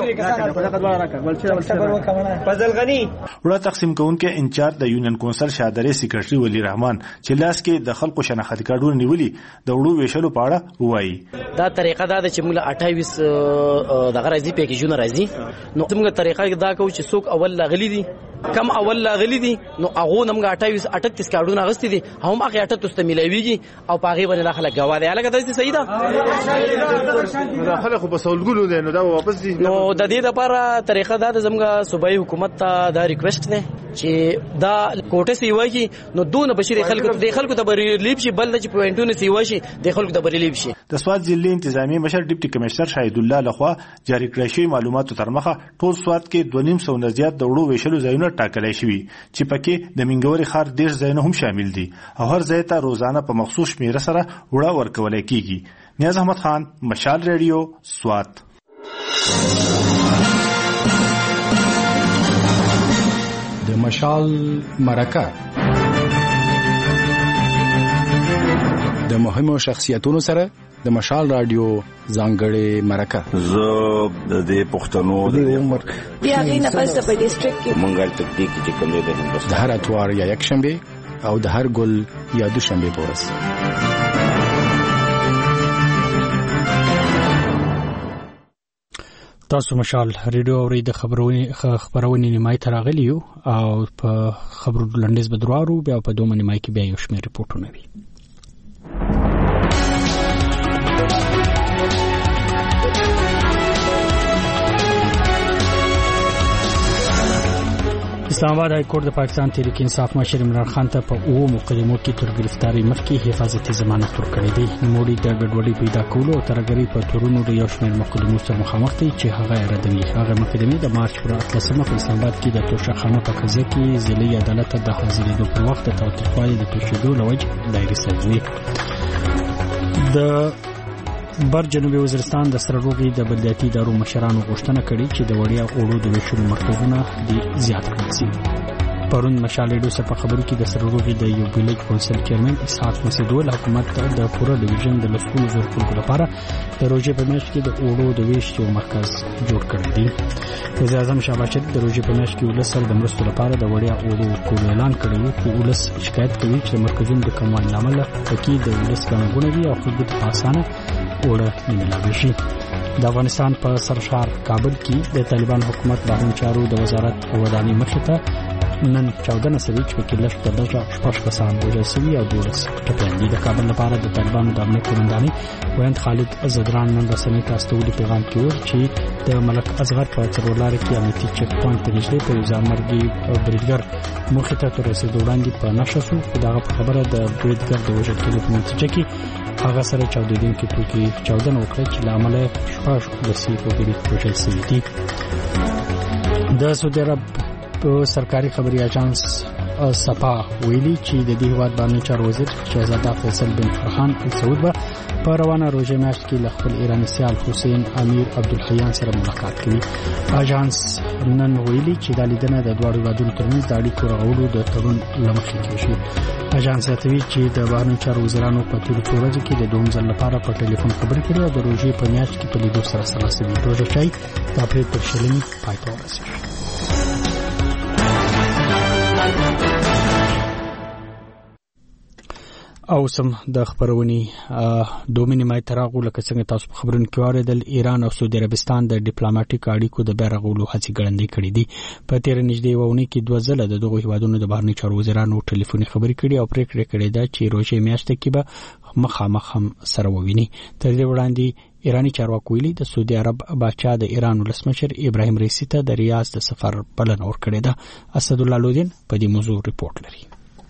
فضل غنی وړه تقسیم کوونکې انچارج د یونین کونسل شادرې سیکریټري ولی رحمان چې لاس کې د خلکو شناخت کارډونه نیولي د وړو ویشلو په اړه وایي دا طریقه دا چې موږ اټایوس دغه راځي پیکیجونه راځي نو موږ طریقه دا کوو چې څوک اول لاغلي دي کم اول لاغلي دي نو هغه نمګه اټایوس اټتیس کارډونه غستې دي هم هغه اټتیس ته ملويږي او پاغي باندې داخله غواړي الګا د دې صحیح ده داخله خو بسولګلو دي نو دا واپس دي نو د دې لپاره طریقه دا زموږ صوبایي حکومت ته دا ریکوست نه چې دا کوټه سی وایي نو دونه بشری خلکو ته خلکو ته بریلیب شي بل چې پوینټونه سی وایي د خلکو ته بریلیب شي. د سواد ضلع انتظامی مشر ډیپټي کمشنر شاهد الله لخوا جاری کړی شوی معلوماتو تر مخه ټول سواد کې دوه نیم سوه نه زیات د وړو ویشلو ځایونه ټاکلای شوي چې پکې د منګوري ښار ډېر ځایونه هم شامل دي او هر ځای ته روزانه په مخصوص شمیره سره وړه ورکولای کیږي. نیاز احمد خان، مشال ریډیو، سواد. د مشال مرکه د مهمو شخصیتونو سره د مشال رادیو ځانګړې مرکه زه د دې پښتنو د عمر بیا غینه پس په ډیسټریکټ کې مونږه تکتیک چې کوم دی د هر اتوار یا یک شنبه او د هر ګل یا دوشنبه پورس. تاسو مشال ریډیو اوري د خبرونه خبرونه نیمای تراغلی او په خبرو لنډیز بدروارو بیا په دوه نیمای کې بیا یو شمېر ریپورتونه وي. اسلام آباد های کورت د پاکستان تحریک انصاف مشر عمران خان ته په اوو مقدمو کې تر گرفتاری مخکې حفاظتي ضمانت ورکړی دی. نوموړي د ګډوډۍ پیدا کولو او ترهګرۍ په تورونو د یو شمېر مقدمو سره مخامخ دی چې هغه یې ردوي. هغه مقدمې د مارچ پر اتلسمه په اسلام آباد کې د توشخانه په قضیه کې ضلعي عدالت ته د حاضرېدو پر وخت د تاوتریخوالي د پېښېدو له وجې دایرې سوي. د بر جنوبي وزیرستان د سرروغي د بلدیاتي ادارو مشرانو غوښتنه کړې چې د وړیا اوړو د ویشلو مرکزونه دې زیات کړل شي. پرون مشال ایډو په خبرو کې د سرروغي د یو ویلیج کونسل چیرمن اسحاق مسعود ول حکومت د پوره ډیویژن د لسګونو زر خلکو لپاره د روزې په میاشت کې د اوړو د ویش یو مرکز جوړ کړی دی. وزیر اعظم شهباز شریف د روزې په میاشت کې ولس سره د مرستو لپاره د وړیا اوړو ورکولو اعلان کړی و، خو ولس شکایت کوي چې د مرکزونو د کموالي له امله پکې د ولس ګڼه ګوڼه وي او خلکو ته په اسانه اوړه نه میلاوي شي. د افغانستان په سرشار کابل کې د طالبان حکومت بهرنی چارو د وزارت ودانۍ مخې ته نن چودنه سوي چې پکې لږ تر لږه شپږ کسان وژل سوي او دولس ټپیان دي. د کابل لپاره د طالبانو د امنیت قومندانۍ ویاند خالد زدران نن رسنۍ ته استولي پیغام کې وویل چې د ملک اصغر په څلورلارې کې امنیتي چک پوینټ ته نږدې په یو ځانمرګي بریدګر موخې ته تر رسېدو وړاندې په نښه شو، خو د هغه په خبره د بریدګر د وژل کېدو په نتیجه کې هغه سره چاودېدونکي توکي چاودنه وکړه چې له امله شپږ ولسي وګړي وژل سوي دي. د سعودي عرب په سرکاري خبري اژانس سپا ویلي چې د دې هیواد باندې چارو وزیر شهزاده فیصل بن فرحان ال سعود به په روانه روزه میاشت کې له خپل ایراني سیال حسین امیر عبدالحیان سره ملاقات کوي. اژانس نن ویلي چې د لیدنه د دواړو هیوادونو ترمنځ د اړیکو رغولو د تړون له مخې کېږي. اژانس یادوي چې د بهرنیو چارو وزیرانو په تیرو څو ورځو کې د دوهم ځل لپاره په ټلیفون خبرې کړې او د روژې په میاشت کې په لیدو سره سره شوي. روژه چای د اپریل پر شلمې پای ته ورسېږي. او سم د خبرونې دوه نیمه تراغو لکه څنګه تاسو په خبرونو کې واردل ایران او سعودي عربستان د ډیپلوماټیک اړیکو د بیرغولو هڅې ګړندۍ کړې دي. په تیر نږدې وونه کې دوه ځله د دغو هیوادونو د بهرنی چارو وزیرانو ټلیفوني خبرې کړې او پریکړه کړې ده چې روژې میاشت کې به مخامخ هم سره وویني. تر دې وړاندې ایرانی چارواکو ویلي د سعودي عرب باچا د ایران ولسمشر ابراهیم رئیسی ته د ریاض د سفر بلنه ورکړې ده. اسد الله لودین په دې موضوع ریپورت لري.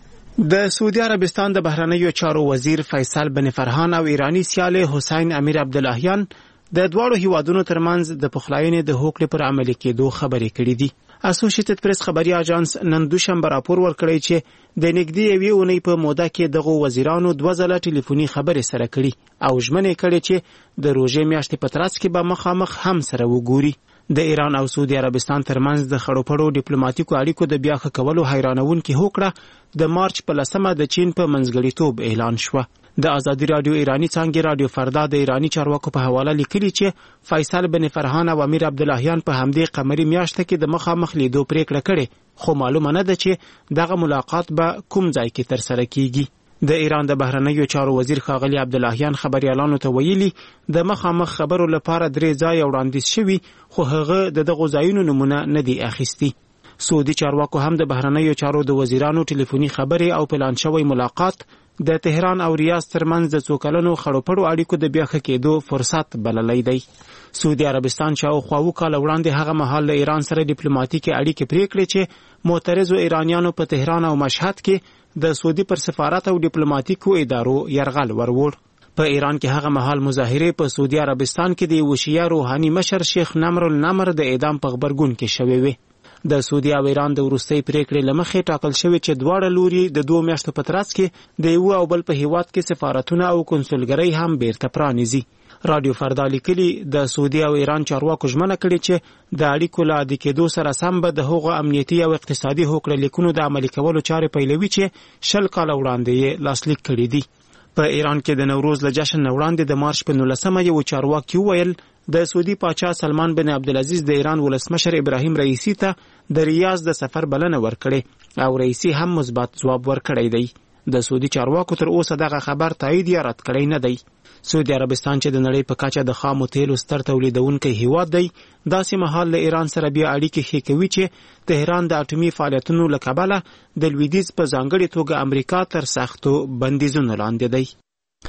د سعودي عربستان د بهرنیو چارو وزیر فیصل بن فرحان او ایرانی سیال حسین امیر عبداللهیان د دواړو هیوادونو ترمنځ د پخلاینې د هوکړې پر عملي کېدو خبرې کړې دي. اسوسییټډ پریس خبري اژانس نن دوشنبه راپور ورکړی چې د نږدې یوې اونۍ په موده کې دغه وزیرانو دوه ځله ټلیفوني خبرې سره کړي او ژمنې کړې چې د روژې میاشتې په ترڅ کې به مخامخ هم سره وګوري. د ایران او سعودي عربستان ترمنځ د خړو پړو ډیپلوماټیکو اړیکو د بیا ښه کولو حیرانونکې هوکړه د مارچ په لسمه د چین په منځګړیتوب اعلان شوه. د ازادي رادیو ایرانی څانګې رادیو فردا د ایرانی چارواکو په حواله لیکلي چې فیصل بن فرحان او امیر عبداللهیان په همدې قمري میاشت کې د مخامخ لیدو پریکړه کړې، خو معلومه نه ده چې دغه ملاقات به کوم ځای کې ترسره کیږي. د ایران د بهرنیو چارو وزیر ښاغلی عبداللهیان خبريالانو ته ویلي د مخامخ خبرو لپاره درې ځای وړاندیز شوي، خو هغه د دغو ځایونو نمونه نه دي اخیستي. سعودي چارواکو هم د بهرنیو چارو د وزیرانو ټلیفوني خبرې او پلان شوی ملاقات د تهران او ریاض ترمنځ د څو کلونو خړو پړو اړیکو د بیا ښه کېدو فرصت بللی دی. سعودي عربستان شاوخوا اووه کاله وړاندې هغه مهال له ایران سره ډیپلوماټیکې اړیکې پرې کړې چې معترضو ایرانیانو په تهران او مشهد کې د سعودي پر سفارت او ډیپلوماټیکو ادارو یرغل ورور. په ایران کې هغه مهال مظاهره په سعودي عربستان کې د وشیا روحاني مشر شیخ نمر النمر د اعدام په خبرګون کې شوی وي. د سعودي او ایران د وروستۍ پریکړې لمخې ټاکل شوی چې دواړه لوري د دوه میاشتو په ترڅ کې د یو او بل په هیواد کې سفارتونه او کنسولګرۍ هم بیرته پرانیزي. رادیو فردا لیکلي د سعودي او ایران چارواکو ژمنه کړې چې د اړیکو له عادي کېدو سره سم به د هغو امنیتي او اقتصادي هوکړه لیکونو د عملي کولو چارې پیلوي چې شل کاله وړاندې یې لاسلیک کړي دي. په ایران کې د نوروز له جشن وړاندې د مارچ په نولسمه یو چارواکي وویل د سعودي پاچا سلمان بن عبدالعزیز د ایران ولسمشر ابراهیم رئیسی ته د ریاض د سفر بلنه ورکړې او رئیسی هم مثبت ځواب ورکړی دی. د سعودي چارواکو تر اوسه دغه خبر تایید یا رد کړی نه دی. سعودي عربستان چې د نړۍ په کچه د خامو تیلو ستر تولیدونکی هیواد دی، داسې مهال له ایران سره بیا اړیکې ښې کوي چې تهران د اټومي فعالیتونو له کبله د لویدیځ په ځانګړې توګه امریکا تر سختو بندیزونو لاندې دی.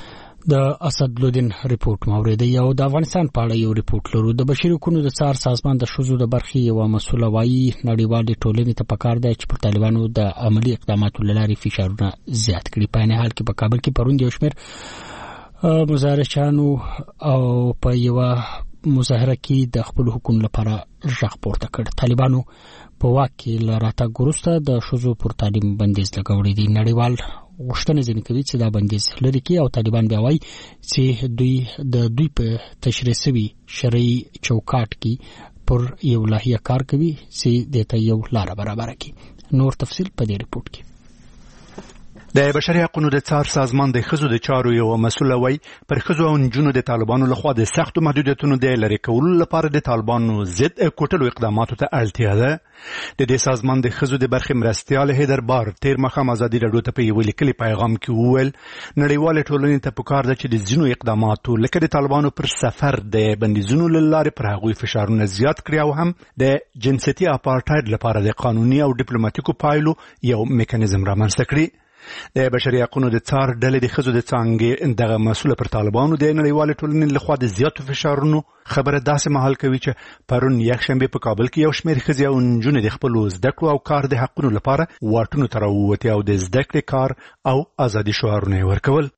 د اسدالدین ریپورت موریدي او د افغانستان په اړه یو ریپورت لرو. د بشري حقوقو د څار سازمان د شذو د برخې یو مسؤل وايي نړیوال ټولنې ته پکار دی چې پر طالبانو د عملی اقداماتو لاري فشارونه زیات کړي. په نه حال کې په کابل کې پروند یو شمېر مظاهرچانو او په یو مظاهره کې د خپل حقوقو لپاره ژغ پورته کړ. طالبانو په واک کې لراته ګروسته د شذو پر تعلیم بندیز لګوړي دي. نړیوال غوښتنه ځنې کوي چې دا بندیز لري کې او طالبان بیا وایي چې دوی د دوی په تشریح شوي شرعي چوکاټ کې پر یو لایحه کار کوي چې د ته یو لار برابر کړي. نور تفصیل په دې ریپورت کې. د بشري حقوقو د څار سازمان د ښځو د چارو یو مسؤل وایي پر ښځو او نجونو د طالبانو لخوا د سختو محدودیتونو د لرې کولو لپاره د طالبانو ضد کوټلو اقداماتو ته اړتیا ده. د دې سازمان د ښځو د برخې مرستیال حیدر بار تیر مخام ازادي راډیو ته په یو لیکلي پیغام کې وویل نړیوال ټولنې ته پکار ده چې د ځینو اقداماتو لکه د طالبانو پر سفر د بندیزونو له لارې پر هغوی فشارونه زیات کړي او هم د جنسیتي اپارټاید لپاره د قانوني او ډیپلوماټیکو پایلو یو میکانیزم رامنځته کړي. د بشري حقوقو د څار ډلې د ښځو د څانګې دغه مسؤل پر طالبانو د نړیوال ټولنې لخوا د زیاتو فشارونو خبره داسې مهال کوي چې پرون یکشنبه په کابل کې یو شمېر ښځې او نجونې د خپلو زده کړو او کار د حقونو لپاره واټونو ته راووتې او د زده کړې کار او ازادي شعارونه یې ورکول.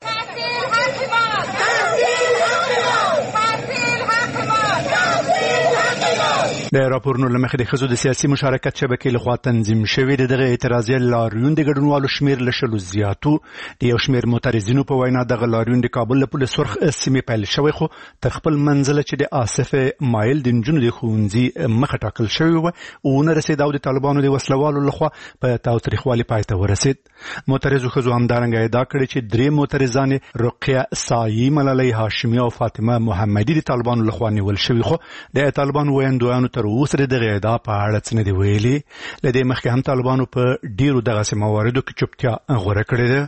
د راپورونو له مخې د ښځو د سیاسي مشارکت شبکې لخوا تنظیم شوې د دغه اعتراضي لاریون د ګډونوالو شمېر له شلو زیاتو. د یو شمېر معترضینو په وینا دغه لاریون د کابل له پل سرخ سیمې پیل شوی خو تر خپل منزله چې د آصف مایل د نجونو د ښوونځي مخه ټاکل شوی و ونه رسېد او د طالبانو د وسلوالو لخوا په تاوتریخوالي پای ته ورسېد. معترضو ښځو همدارنګه ادعا کړې چې درې معترضانې رقیه سایي، ملالۍ هاشمي او فاطمه محمدي د طالبانو لخوا نیول شوي خو د طالبانو ویاندویانو تر اوسه د دغه ادعا په اړه څه نه دي ویلي. له دې مخکې هم طالبانو په ډیرو دغسې مواردو کې چوپتیا غوره کړې ده.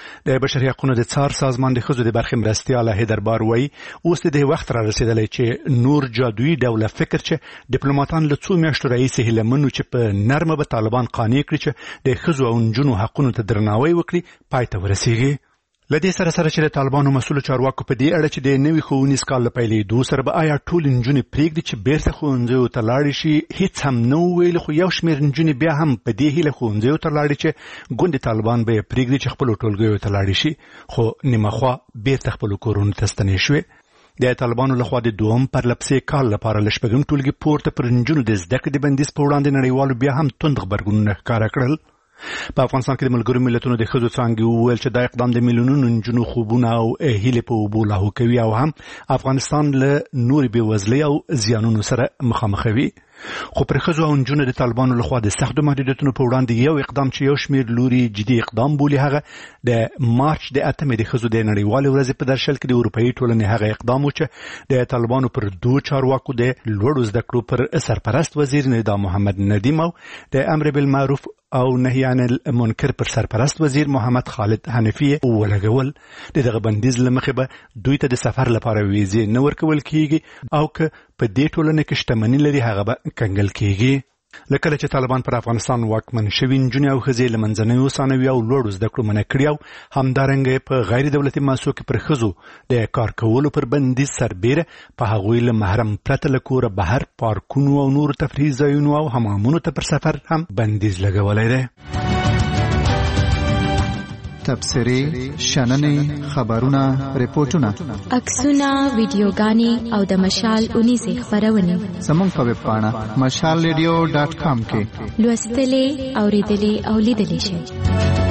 د بشري حقوقو د څار سازمان د ښځو د برخې مرستیاله حیدر بار وایي اوس د دې وخت را رسېدلی چې نور جادویي ډوله فکر چې ډیپلوماتان له څو میاشتو راهیسې هیله منو چې په نرمه به طالبان قانع کړي چې د ښځو او نجونو حقونو ته درناوی وکړي پای ته ورسیږي. له دې سره سره چې د طالبانو مسؤلو چارواکو په دې اړه چې د نوي ښوونیز کال له پیلېدو سره به آیا ټولې نجونې پرېږدي چې بیرته ښوونځیو ته لاړې شي هېڅ هم نه وویل، خو یو شمېر نجونې بیا هم په دې هیله ښوونځیو ته لاړې چې ګوندې طالبان به یې پرېږدي چې خپلو ټولګیو ته لاړې شي، خو نیمه خوا بیرته خپلو کورونو ته ستنې شوې. د طالبانو لخوا د دوم پرلپسې کال لپاره له شپږم ټولګي پورته پر نجونو د زده کړې د بندیز په وړاندې نړیوالو بیا هم توند غبرګونونه ښکاره کړل. په افغانستان کې د ملګرو ملتونو د ښځو څانګې وویل چې دا اقدام د میلیونونو نجونو خوبونه او هیلې په اوبو لاهو کوي او هم افغانستان له نورې بېوزلۍ او زیانونو سره مخامخوي. خو پر ښځو او نجونو د طالبانو لخوا د سختو محدودیتونو په وړاندې یو اقدام چې یو شمېر لوري جدي اقدام بولي هغه د مارچ د اتمې د ښځو د نړیوالې ورځې په درشل کې د اروپایي ټولنې هغه اقدام و چې د طالبانو پر دوو چارواکو د لوړو زده کړو پر سرپرست وزیر ندا محمد ندیم او د امر بالمعروف او نهي عن المنکر پر سرپرست وزیر محمد خالد حنفي ولګول. د دغه بندیز له مخې به دوی ته د سفر لپاره ویزې نه ورکول کیږي او که په دې ټولنه کې شتمني لري هغه به کنګل کیږي. لکه چې طالبان پر افغانستان واکمن شوي نجونې او ښځې له منځنیو ثانوي او لوړو زده کړو منع کړي او همدارنګه په غیر دولتي مؤسسو کې پر ښځو د کار کولو پر بندیز سربیره په هغوی له محرم پرته له کوره بهر پارکونو او نورو تفریحي ځایونو او حمامونو ته پر سفر هم بندیز لګولی دی. تبصرې، شننې، خبرونه، ریپورتونه، عکسونه، ویډیوګانې او د مشال اونیزې خپرونې زموږ په ویب پاڼه مشال ریډیو ډاټ کام کې لوستلې، اورېدلې او لیدلې شئ.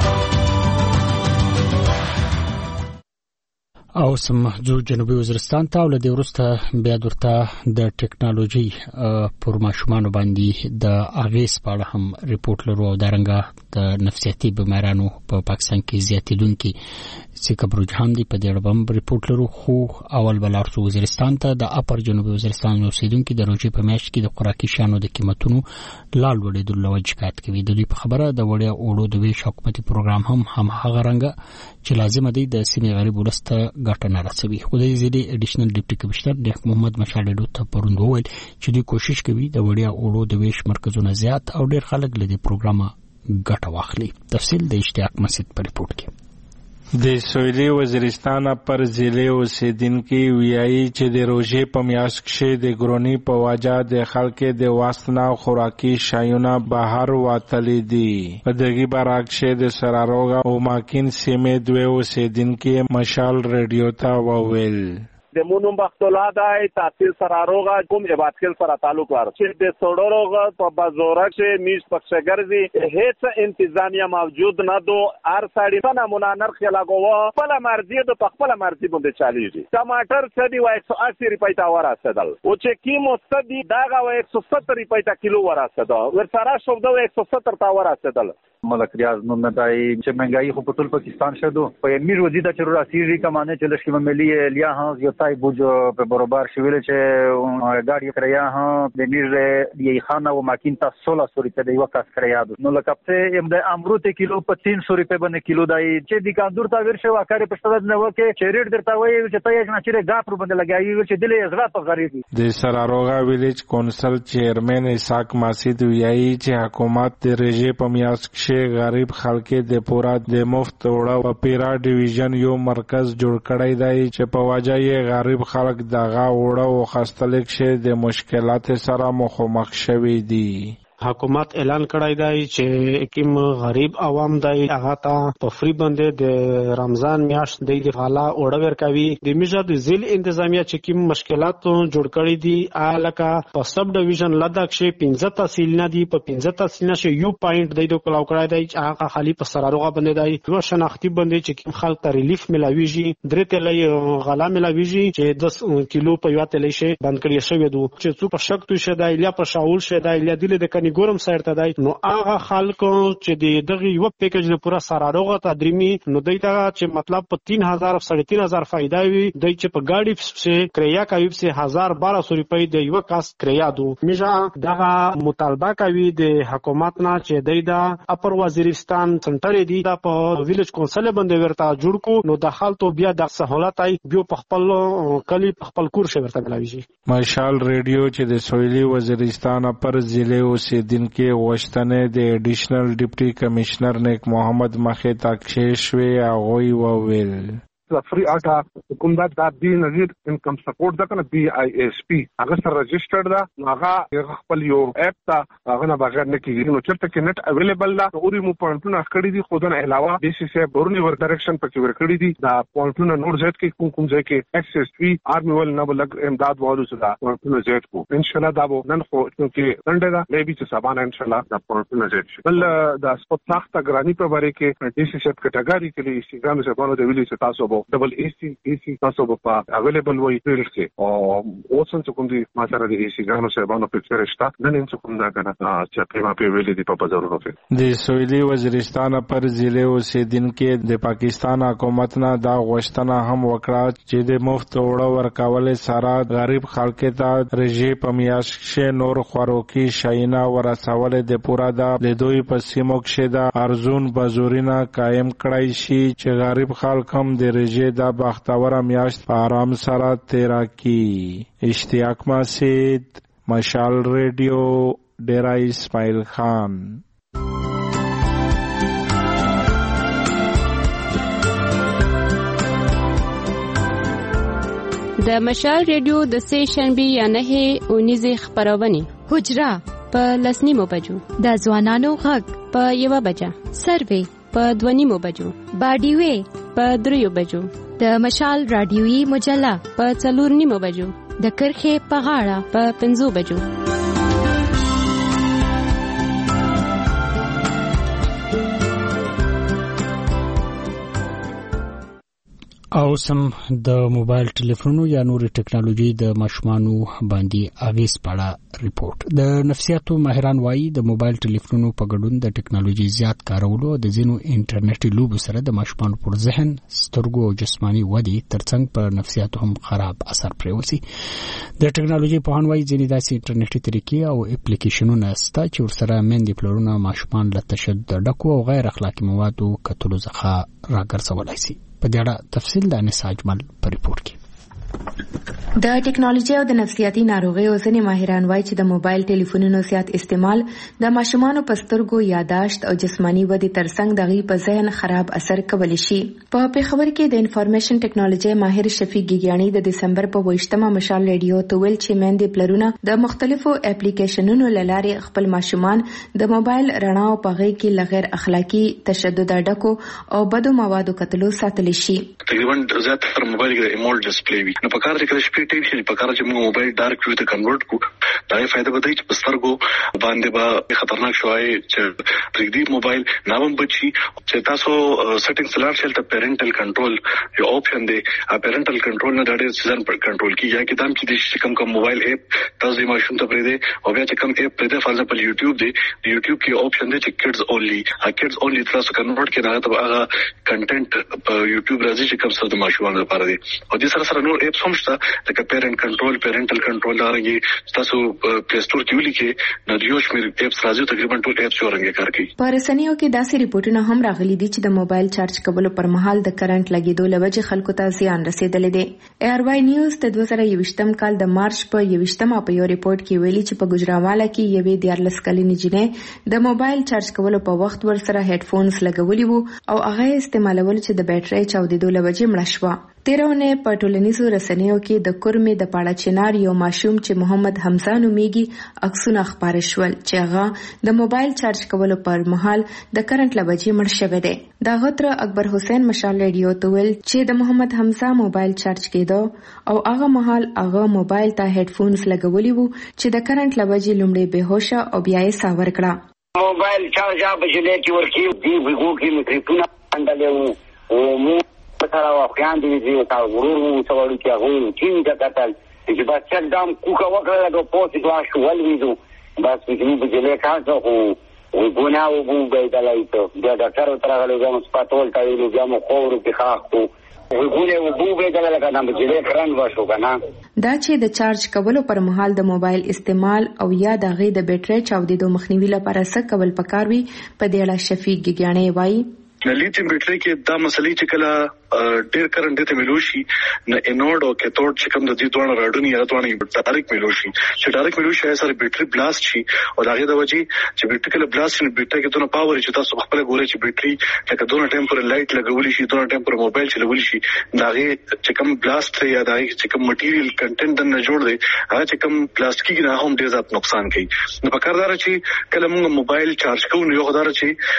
او سمحځو جنوبي وزیرستان ته او لدې وروسته بیا درته د ټیکنالوژي پر ماشومانو باندې د اغیز په اړه هم ریپورت لرو او دارنګه د نفسیاتي بیمارانو په پاکستان کې زیاتېدونکي چې کبر رجحان دی په دې اړه هم ریپورت لرو. خو اول بلار شو وزیرستان ته د اپر جنوبي وزیرستان اوسیدونکي د روزي په میاشت کې د خوراکي شیانو د قیمتونو لال وړېدو له وجې شکایت کوي. د دوی په خبره د وړیا اوړو د ویش حکومتي پروګرام هم هم هغه رنګه چې لازم دی د سیمې غریب ولسته ګټه نه رسوي. خو د دې اډیشنل ډیپټي کمشنر ډیک محمد مشال ډوت پروند وویل چې دوی کوشش کوي د وړیا اوړو د ویش مرکزونه زیات او ډیر خلک له دې پروګرامه ګټه واخلي. تفصیل د اشتیاق مسجد په ریپورت کې. د سویلي وزیرستان پر ضلع اوسیدونکي ویایي چې د روژې په میاشت کښې د ګروني په وجه د خلکو د واستنه خوراکي شیونه بهر وتلي دي. په دغې باره کښې د سراروغه او ماکین سیمې دوی اوسیدونکي مشال رادیو ته وویل. د مونږ بختولا دای تحصیل سراروغه کوم عبادتخیل سره تعلق لري چې د سړوروغه په بازوره کې میش پکښه ګرځي هیڅ انتظامیه موجود نه دو هر سړی څنګه مونږ نرخ لګوو خپل مرزي د خپل مرزي باندې چاليږي. ټماټر څه دی وای څو اسی روپۍ تا ورسېدل او چې کیمو څه دی داغه وای څو ستر روپۍ تا کیلو ورسېدل ور سره شو د څو ستر تا ورسېدل. ملک ریاض نوم نه دای چې مهنګای خو په ټول پاکستان شدو په امیر وزیدا چې راسي کمانه چې لشکې ملي لیا ها یو تای بوج په برابر شویل چې ګاډي کریا ها د امیر دی خانه او ماکین تا सोलह सौ روپے دی وکاس کریا نو لکه ام د امروت کیلو په तीन सौ روپے باندې کیلو دای چې د کاندور تا ورشه واکاره په ستاد نه وکه چې ریټ درته وایي چې تای نه چې غاپ رو باندې لګایي چې دلې زړه په غریبي. د سراروغه ویلیج کونسل چیرمن اسحاق ماسید ویایي چې حکومت د رژې په میاشت غریب خلک د پورا د مفت وړه په پیرا ډیویژن یو مرکز جوړ کړی دی چې په وجه یې غریب خلک دغه وړه او خستلک شه د مشکلات سره مخامخ شوي دي. حکومت اعلان کړی دی چې کوم غریب عوام دی هغه ته په فری باندې د رمضان میاشت د غلا اوړه ورکوي. د میجا د ځل انتظامیه چې کوم مشکلات جوړ کړی دي الکه په سب ډیویژن لدک شي پنځه تحصیل نه دي په پنځه تحصیل نشه یو پوینټ دی د کلاو کړی دی چې هغه خالی په سراروغه باندې دی یو شناختی باندې چې کوم خلک ته ریلیف ملاويږي درې تلې غلا ملاويږي چې دس کیلو په یو تلې شي بند کړی شوی دو چې څو په شک تو شه دی یا په شاول شه دی یا دله د ګورم سره ته دی نو هغه خلکو چې د دغه یو پیکیج د پورا سراروغه تدریمي نو دوی ته چې مطلب په तीन हज़ार साढ़े तीन हज़ार فائدہ وي دوی چې په گاډي سے کریا کوي سے एक हज़ार बारह सौ روپۍ د یو کاس کریا دو میجا دغه مطالبه کوي د حکومت نه چې دوی د اپر وزیرستان سنټر دی د په ویلیج کونسل باندې ورته جوړ کو نو د حالت بیا د سہولت ای بیا په خپل کلی په خپل کور شي ورته ملاوي. مشال رادیو چې د سویلي وزیرستان پر ضلع اوسیدونکي کې وشتنه د ایډیشنل ډیپټي کمشنر نیک محمد مخه تاکشش وی اوغوی وویل. د فری آټا حکومت دا بي نظیر انکم سپورټ دا کنه بي آی اس پی هغه سره رجسټرډ دا هغه خپل یو اپ تا هغه نه بغیر نه کیږي نو چرته کې نت اویلیبل دا اوري مو پوینټونه کړی دي خودنه علاوه بي سی سی بورنی ور ډایرکشن پکې ور کړی دي دا پوینټونه نور زیات کې کوم کوم ځای کې ایکس اس پی آرمي ول نه بلګ امداد والو سره پوینټونه زیات کو ان شاء الله دا وو نن خو چې سنډه دا مې به چې سبانه ان شاء الله دا پوینټونه زیات شي بل دا سپوت سخت غرانی په باره کې ډي سی سی کټګوري کې لې ګام زبانو د ویلي چې تاسو وو ډبل ای سی ای سی تاسو په اویلیبل وای پیل کې او اوسن څه کوم دي ما سره د ای سی ګانو سبانو په څیر شته نن څه کوم دا کنه چې په ما په ویلي دی په بازارونو کې د سویلي وزیرستان پر ضلع اوسیدونکو د پاکستان حکومت نه دا غوښتنه هم وکړه چې د مفت وړه ورکول سره غریب خلک ته رژې په میاشت نور خوراکي شیونه ورسول د پورا د دوی په سیمو کې د ارزون بازارونه قائم کړای شي چې غریب خلک هم د رژې د بختور میاشت په آرام سره تیرا کی. اشتیاق ماسید مشال ریڈیو ډیرا اسماعیل خان. د مشال ریډیو د سه شنبه یا نه اونیزه خبرونه حجرا په لسنیمو بجو د ځوانانو غږ په یو بجه سروي په دونیمو بجو باډیوي په دریو بجو د مشال رادیوي مجله په څلور نیمو بجو د کرخه په غاړه په پنځو بجو. او سم د موبایل ټلیفونونو یا نوري ټکنالوژي د ماشومانو باندې اغیز پړه ریپورت. د نفسیاتو ماهران وایي د موبایل ټلیفونونو په ګډون د ټکنالوژي زیات کارولو د ځینو انټرنیټي لوبو سره د ماشومانو پر ذهن سترګو او جسماني ودی ترڅنګ په نفسیاتو هم خراب اثر پرېوځي. د ټکنالوژي په هان وایي ځینې داسې انټرنیټي طریقې او اپلیکیشنونه شته چې ورسره میندې پلرونه ماشومان له تشدد ډکو او غیر اخلاقي موادو کتلو څخه راګرځولای شي. په دې اړه تفصیل د انس اجمل په ریپورت کې. د ټکنالوژي او د نفسیاتي ناروغیو ځینې ماهران وایي چې د موبایل ټلیفونونو زیات استعمال د ماشومانو په سترګو یاداشت او جسماني ودې ترڅنګ د هغوی په ذهن خراب اثر کولی شي. په پېښور کې د انفارمیشن ټکنالوژي ماهر شفیق ګیګیاني د دسمبر په ویشتمه مشال ریډیو ته ویل چې میندې پلرونه د مختلفو اپلیکیشنونو له لارې خپل ماشومان د موبایل رڼا او په هغې کې له غیر اخلاقي تشدد ډکو او بدو موادو کتلو ساتلی شي. تقریبا زیاتره موبایل کې د ایمول ډسپلی وي نو په کار کې د ټیم شي په کار چې موږ موبایل ډارک ویو ته کنورټ کو دا یې فائدہ به دی چې پسترګو باندې به خطرناک شوی چې پرېږدي موبایل ناوم بچي چې تاسو سیټینګز لار شل ته پیرنټل کنټرول یو اپشن دی ا پیرنټل کنټرول نه ډېر سیزن پر کنټرول کی یا کې دام چې کم کم موبایل اپ تاسو یې ماشوم ته پرېږدي او بیا چې کم اپ پرېږدي فار ایگزامپل یوټیوب دی یوټیوب کې اپشن دی چې کډز اونلی ا کډز اونلی تاسو کنورټ کې نه ته هغه کنټینټ په یوټیوب راځي چې کم څه د ماشومان لپاره دی او د سره سره نور اپس هم شته لکه پیرنټ کنټرول پیرنټل کنټرول دارنګي تاسو پلی سٹور کې ولیکې نو دیو شمیر اپس راځي تقریبا ټول اپس ورنګ کار کوي. په رسنیو کې داسې ریپورتونه هم راغلي دي چې د موبایل چارج کولو پر مهال د کرنٹ لګیدو لوجه خلکو ته زیان رسیدلی دی. ایر وای نیوز د دوه زره یوویشتم کال د مارچ په یوویشتمه په یو ریپورت کې ویلي چې په ګجراواله کې یوې دیارلس کلنې جنۍ د موبایل چارج کولو په وخت ورسره هډ فونز لګولي وو او هغه استعمالول چې د بیټرۍ چاودېدو لوجه مړه شوه. تیرونه په ټولنیزو رسنیو کې د کورمې د پاړه چنار یو ماشوم چې محمد حمزه نومیږي عکسونه خپاره شول چې هغه د موبایل چارج کولو پر مهال د کرنٹ لوجې مړ شوی دی. دا غتر اکبر حسین مشال ریډیو ته ویل چې د محمد حمزه موبایل چارج کېدو او هغه مهال هغه موبایل ته هډ فونز لګولي وو چې د کرنٹ لوجې لومړی بهوشه او بیا یې ساور کړه. موبایل چارج به جلې کې ورکی دی وګو کې میکروفون اندلې او مو سره واقعان دي چې تا ورور مو څوړي کې هغه ټینګه کتل چې بس چک دام کوکا وکړه د پوسټ واش ولویدو بس چې موږ جلې کاڅو او وګونا وګو به دلای ته دا ډاکټر تر هغه لږه سپاتول ته ویلو بیا مو خور کې خاخو وګونه وګو به دلای لکه نام جلې کران واشو کنه. دا چې د چارج کولو پر مهال د موبایل استعمال او یا د غي د بیټرۍ چاودېدو مخنیوي لپاره څه کول پکار وي په دې اړه شفیق ګیګیاني وایي. لیتیم بیټری کې دا مسلې چې کله ډېر کرنٹ ته ملوشي نه انورډ او کیتھوډ چې کوم د دې دوه راډونی یا دوه ډایرکټ ملوشي چې ډایرکټ ملوشي سره بیټری بلاست شي او داغه د وجې چې بیټری کله بلاست شي بیټری کې دونه پاور چې تاسو خپل ګورئ چې بیټری لکه دونه ټیمپر لایټ لګولې شي دونه ټیمپر موبایل چلول شي داغه چې کوم بلاست یا داغه چې کوم مټیریل کنټینټ نه جوړ دی هغه چې کوم پلاستیکي نه هم ډېر زیات نقصان کوي. نو په کار دار چې کله موږ موبایل چارج کوو نو یو خدای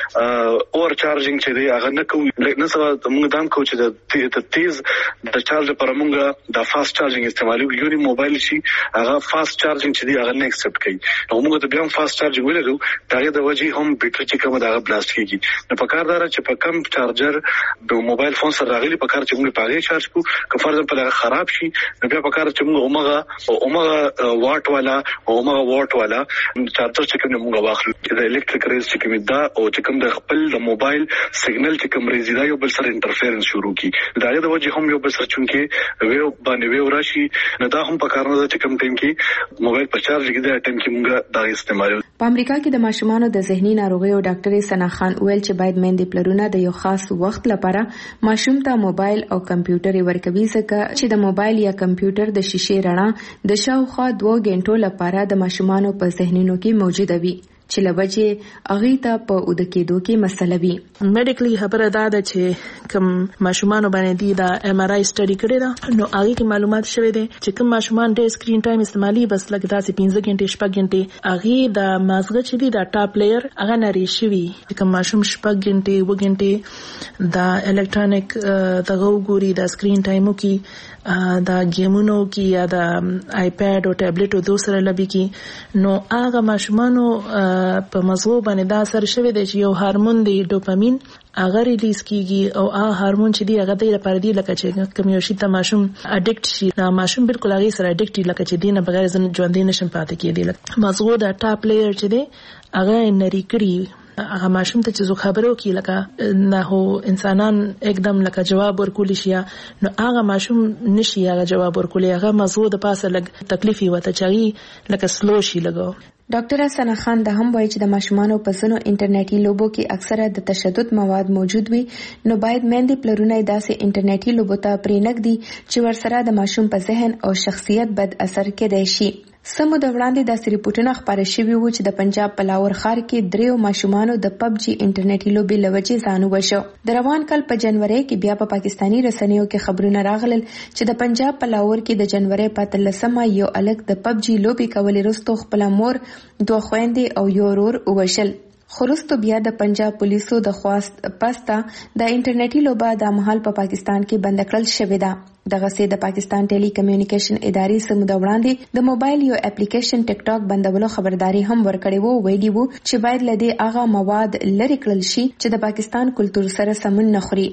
چې اور چارجینګ چې دی هغه نه کوو نه سره موږ دام کوو چې د تیز د چارج لپاره موږ د فاست چارجینګ استعمالو یو موبایل شي هغه فاست چارجینګ چې دی هغه نه ایکسپټ کوي نو موږ ته بیا فاست چارجینګ ولرو داغه د وجې هم بیټری چې کومه داغه بلاست کیږي. نو په کار دار چې په کم چارجر د موبایل فون سره راغلي په کار چې موږ پاغه چارج کو که فرض په هغه خراب شي نو بیا په کار چې موږ اومغه اومغه واټ والا اومغه واټ والا چارجر چې کوم موږ واخلو د الکتریک ریز چې کوم دا او چې کوم د خپل د موبایل سیګنل چې کوم ریز دا یو بل سره انټرفیرنس شروع کی داغه د وجې هم یو بل سره چونکې ویو باندې ویو راشي نو دا هم په کار نه چې کوم ټیم کې موبایل په چارج کې دا ټیم کې موږ دا استعمال. په امریکا کې د ماشومانو د ذهني ناروغیو ډاکټر سنا خان ویل چې باید میندې پلرونه د یو خاص وخت لپاره ماشوم ته موبایل او کمپیوټر ورکوي ځکه چې د موبایل یا کمپیوټر د شیشې رڼا د شاوخوا دوه غنټو لپاره د ماشومانو په ذهنونو کې موجوده وي چې لوجه اغه ته په اود کېدو کې مسله وي. میډیکلی خبره دا ده چې کوم ماشومان باندې دی دا ایم آر آی سټډي کړی دا نو هغه کې معلومات شوه دي چې کوم ماشومان ډېر سکرین ټایم استعمالي بس لکه داسې پنځه غنټې شپږ غنټې هغه د مازغه چې دی دا ټاپ لیئر هغه نری شوی کوم ماشوم شپږ غنټې و غنټې دا الکترونیک دغه ګوري دا سکرین ټایمو کې دا گیمونو کې یا دا آیپاد او ټابلیټ او دوسره لبي کې نو هغه ماشومانو په مزغو باندې دا اثر شوی دی چې یو هورمون دی ډوپامین هغه ریلیز کیږي او هغه هورمون چې دی هغه د لپاره دی لکه چې کوم یو شی ته ماشوم اډیکټ شي نو ماشوم بالکل هغه سره اډیکټ لکه چې دینه بغیر ژوند نشم پاتې کېدی لکه مزغو دا ټاپ لیئر چې دی هغه نری کړی هغه ماشوم ته چې زو خبرو کې لکه نه هو انسانان एकदम لکه جواب ورکول شي نو هغه ماشوم نشي هغه جواب ورکول هغه مزغو د پاسه لګ تکلیفي وته چي لکه سلو شي لګو ډاکټر حسن خان د هم وایي چې د ماشومانو په ځینو انټرنیټي لوبو کې اکثره د تشدد مواد موجود وي، نو باید میندې پلرونه داسې انټرنیټي لوبو ته پرېنږدي چې ورسره د ماشوم په ذهن او شخصیت بد اثر کېدای شي. سمو د وړاندې داسې ریپورټونه خپاره شوي وو چې د پنجاب په لاور ښار کې دریو ماشومانو د پب جي انټرنیټي لوبې له وجې ځان ووژه. د روان کال په جنوري کې بیا په پاکستاني رسنیو کې خبرونه راغلل چې د پنجاب په لاور کې د جنوري په اتلسمه یو الګ د پب جي لوبې کولې وروسته خپل مور، دوه خويندې او یو ورور ووژل. خورستو بیا د پنجاب پولیسو د خواست پستا د انټرنیټي لوبه د مهال په پاکستان کې بند کړل شوې ده. دغه سي د پاکستان ټيلي کمیونیکیشن ادارې سمو د وړاندې د موبایل یو اپلیکیشن ټیک ټاک بندولو خبرداري هم ورکړې وو. ویلي وو چې باید لدی هغه مواد لری کړل شي چې د پاکستان کلتور سره سمون نه خوري.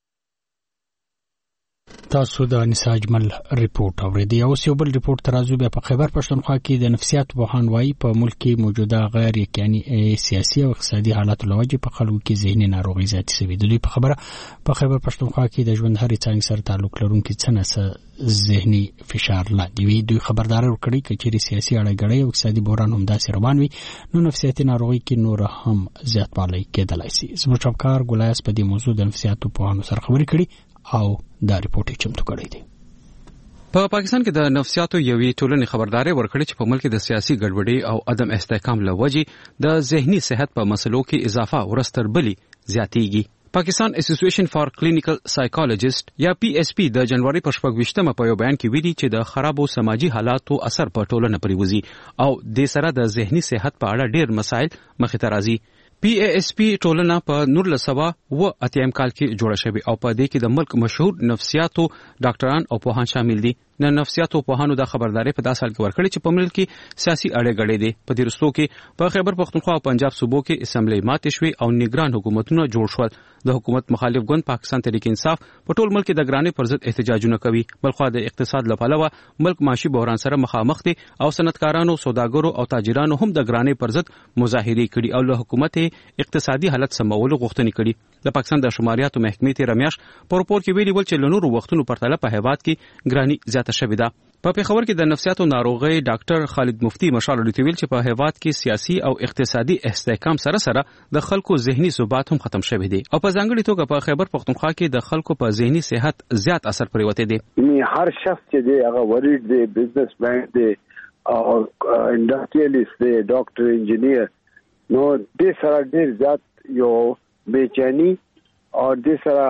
تاسو د نساجمل ریپورت اوریدي. او یو بل ریپورت ترازو بیا په خیبر پښتونخوا کې د نفسیات پوهان وایي په ملک کې موجوده غیر یقیني سیاسي او اقتصادي حالات لوجه په خلکو کې ذهني ناروغي زیاتې شوې. د دوی په خبره په خیبر پښتونخوا کې د ژوند هرې څنګه سره تعلق لرونکي څنګه ذهني فشار لاندې وي. دوی خبرداري ورکړي چې چیرې سیاسي اړهګړۍ او اقتصادي بحران هم داسې روان وي نو نفسیاتي ناروغي کې نور هم زیاتوالی کېدلای شي. زموږ چوکار ګولایس په دې موضوع د نفسیاتو پوهانو سره خبرې کړي او دا ریپورت یې چمتو کړی دی. په پاکستان کې د نفسیاتو یوې ټولنې خبرداري ورکړې چې په ملک د سیاسي ګډوډۍ او عدم استحکام له وجې د ذهني صحت په مسلو کې اضافه ورستر بلی زیاتېږي. پاکستان اسوسییشن فار کلینیکل سایکالوجیست یا پی ایس پی د جنوري په شپږویشتمه په یو بیان کې ویلي چې د خرابو سماجی حالاتو اثر په ټولنه پرې وځي او د سره د ذهني صحت په اړه ډېر مسایل مخې ته راځي. پی ای ایس پی ټولنه په نولس سوه و اتیم کال کې جوړه شوې او په دې کې د ملک مشهور نفسیاتو ډاکټران او پوهان شامل دي. نه نفسیاتو پوهانو د خبرداري په داسې حال کې ورکړي چې په ملک کې سیاسي اړهګړۍ دي. په دې رستو کې په خیبر پښتونخوا او پنجاب صوبو کې اسمبلی ماتې شوې او نگران حکومتونه جوړ شول. د حکومت مخالف ګوند پاکستان تحریک انصاف په ټول ملک د ګرانۍ پر ضد احتجاجونه کوي. بلخوا د اقتصاد لپاره ملک معاشي بحران سره مخامخ دي او صنعتکارانو، سوداګرو او تاجرانو هم د ګرانۍ پر ضد مظاهرې کړي او له حکومت اقتصادي حالت سمولو غوښتنې کړي. د پاکستان د شماریاتو محکمې تیر میاشت په راپور کې ویلي ول چې له نورو وختونو پرتله په هیواد کې ګرانۍ زیاته شوې ده. په پیښور کې د نفسیاتو ناروغي ډاکټر خالد مفتی مشال لري ویل چې په هیواد کې سیاسي او اقتصادي استحکام سره سره د خلکو ذهني ثبات هم ختم شوی دی او په ځانګړي توګه په خیبر پښتونخوا کې د خلکو په ذهني صحت زیات اثر پرېوتی دی. هر شخص چې دی هغه ورید دی، بزنس مین دی او انډستریالیست دی، ډاکټر، انجینیر، نو د سره ډیر زیات یو بېچینی او د سره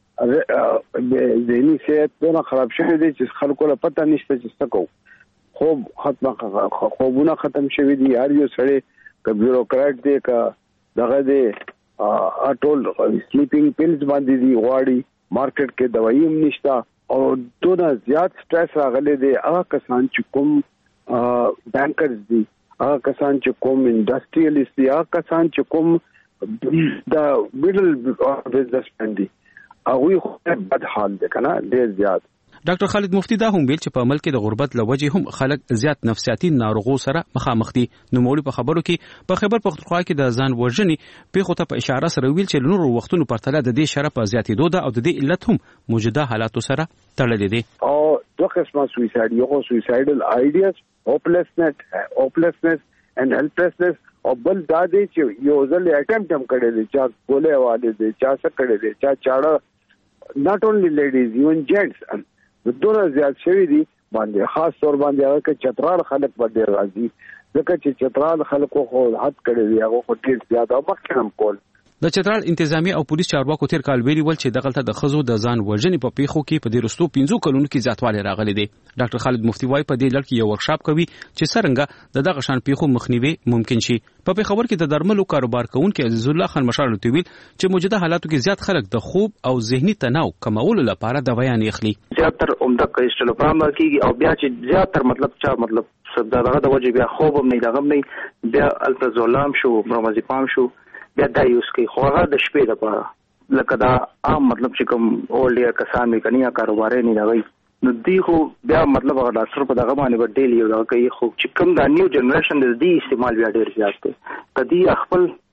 ذهني صحت دونه خراب شوی دی چې خلکو له پته نشته چې څه کوو. خوب ختم خوبونه ختم شوی دي. هر یو سړی که بیوروکراټ دی که دغه دی ټول سلیپینګ پیلز باندې دي غواړي. مارکیټ کې دوايي هم نشته او دونه زیات سټرس راغلی دی. هغه کسان چې کوم بانکرز دي، هغه کسان چې کوم انډستریالیست دي، هغه کسان چې کوم د میډل بزنس مین دي، هغه خو بد حال دی کنه ډیر زیات. ډاکټر خالد مفتی دا هم ویل چې په ملک د غربت لوجه هم خلک زیات نفسیاتي ناروغو سره مخامخ دي. نو مولوی په خبرو کې په خیبر پښتونخوا کې د ځان وژنې پیښو ته په اشاره سره ویل چې نور وختونو پرتله د دې شرف زیاتېدو ده او د دې علت هم موجوده حالاتو سره تړلې دي. او دوه قسمه سویساید، یو سویسایډل آیډیاز، هوپلسنس هوپلسنس and helplessness او بل دا دی چې یو ځل اټمپټ هم کړی دی، چا ګولې والي دی، چا څه کړی دی، چا چاړه، not only ladies even gents دونه زیات شوی دي باندې خاص طور باندې هغه کې چترال خلک باندې راځي ځکه چې چترال خلکو خو حد کړی دی هغه خو ډیر زیات او مخکې کول. د چترال انتظامی او پولیس چارواکو تیر کال ویلي ول چې دغلطه د خزو د ځان وژنې په پیښو کې په دې رستو پنځو کلونو کې زیاتوالی راغلی دی. ډاکټر خالد مفتی وايي په دې لړ کې یو ورکشاپ کوي چې څنګه د دغه شان پیښو مخنیوي ممکن شي. په پیښور کې د درملو کاروبار کوونکي عزیز الله خان مشال لري ویل چې موجوده حالاتو کې زیات خلک د خوب او ذهني تناو کمولو لپاره دوايان اخلي. زیاتره عمده کیسټلوپرام کیږي او بیا چې زیاتره مطلب چا مطلب دغه د وجه بیا خوب هم نه دغه نه بیا التزولام شو، برمازیپام شو، بیا دا یوز کوي. خو هغه د شپې لپاره لکه دا عام مطلب چې کوم اولډ کسان می کني یا کاروبار نه لګي نو دی خو بیا مطلب هغه ډاکټر په دغه باندې وډېلی یو دا کوي. خو چې کوم دا نیو جنریشن د دې استعمال بیا ډېر زیات دی. کدی خپل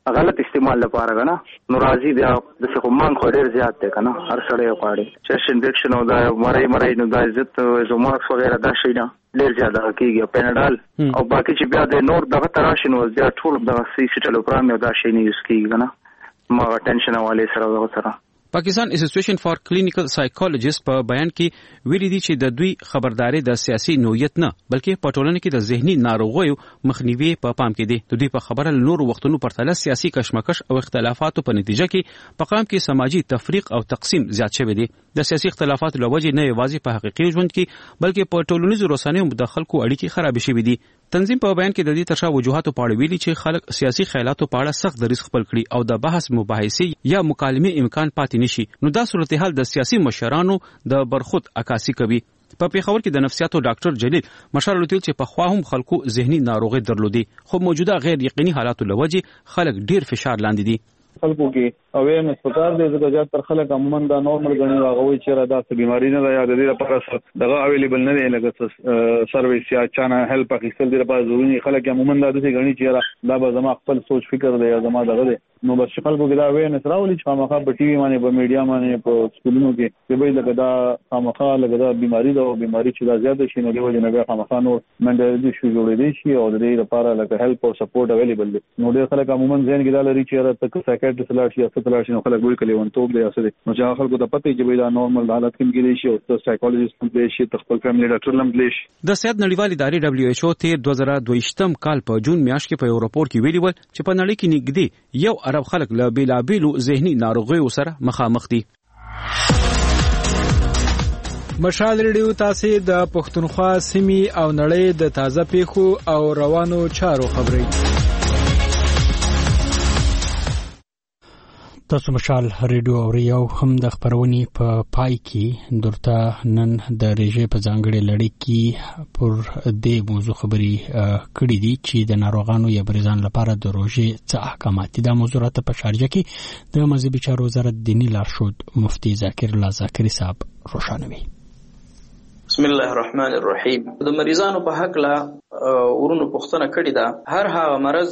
غلط استعمال لپاره کنه نو راځي بیا د څه کوم خو ډیر زیات دی کنه هر سړی غواړي چست انفیکشن او دا مړی مړی نو دا عزت زوماکس وغیرہ دا شي نه ډیر زیات کیږي پیناډال او باقي چې بیا د نور دغه تراشي نو بیا ټول دغه سیټلوپرام دا شي نه یوز کیږي کنه ما ټینشن والے سره دغه سره پاکستان اسوسییشن فار کلینیکل سایکولوژیست په بیان کې ویلي دي چې د دوی خبرداري د سیاسي نوعیت نه بلکې په ټولنه کې د ذهني ناروغیو مخنیوي په پام کې دي. د دوی په خبره نور وختونو پرتله سیاسي کشمکش او اختلافاتو په نتیجه کې په قام کې سماجی تفریق او تقسیم زیات شوی دی. د سیاسي اختلافاتو له وجې نه یوازې په حقیقي ژوند کې بلکې په ټولنیزو رسنیو د خلکو اړیکې خراب شوي دي. تنظیم په بیان کې د دې ترشا وجوهاتو په اړه ویلي چې خلک سیاسي خیالاتو په اړه سخت دریځ خپل کړي او د بحث مباحثې یا مکالمې امکان پاتې نشي نو دا صورتحال د سیاسي مشرانو د برخود عکاسي کوي. په پیښور کې د نفسیاتو ډاکټر جلیل مشال لوتل چې په خوا هم خلکو ذهني ناروغي درلودي خو موجوده غیر یقیني حالاتو لوجې خلک ډیر فشار لاندې دي. خلکو کې اویرنس پکار دی ځکه چې تر خلک عموما دا نورمال غني واغوي چې را داسې بیماری نه ده د دې لپاره دغه اویلیبل نه دی لکه سرویس یا چانه هیلپ اخیستل دی لپاره ضروري خلک عموما دا داسې غني چې دا به زما خپل سوچ فکر دی یا زما دغه دی نو بس خلکو کې دا اویرنس راولي چې خامخا په ټي وي باندې په میډیا باندې په سکولونو کې چې به لکه دا خامخا لکه دا بیماری دا بیماری چې دا زیات شي نو دی وجه نه به خامخا نو منډل شو جوړې دي شي او د دې لپاره لکه هیلپ او سپورټ اویلیبل دی نو ډېر خلک عموما ځین کې دا لري چې را تک سایکیاټریست لاړ شي یا ستلار شي نو خلک وایي کله ونټوب دی اسره نو چې خلکو ته پته چې دا نورمال حالت کې کېږي شي او سایکولوژیست هم دی شي خپل فیملی ډاکټر هم دی شي. د صحت نړیوال ادارې دبليو ایچ او تیر دوه زره دوه کال په جون میاشت کې په یو راپور کې ویلي و چې په نړۍ کې نږدې یو ارب خلک له بیلابیلو ذهني ناروغیو سره مخامخ دي. مشال ریډیو تاسو د پښتونخوا سیمې او نړۍ د تازه پیښو او روانو چارو خبري تاسو مشال ریډیو او یو هم د خبرونې په پای کې درته نن د ریژې په ځانګړي لړۍ کې پر دې موضوع خبري کړې دي چې د ناروغانو یا مریضانو لپاره د روژې څه احکامات دي. د موضوعات په شارجه کې د مذهبي چارو وزارت دینی لارښود مفتي ذاکر الله ذاکري صاحب روښانوي. بسم الله الرحمن الرحیم. د مریضانو په حق لا ورونو پښتنه کړی دا هر هغه مرض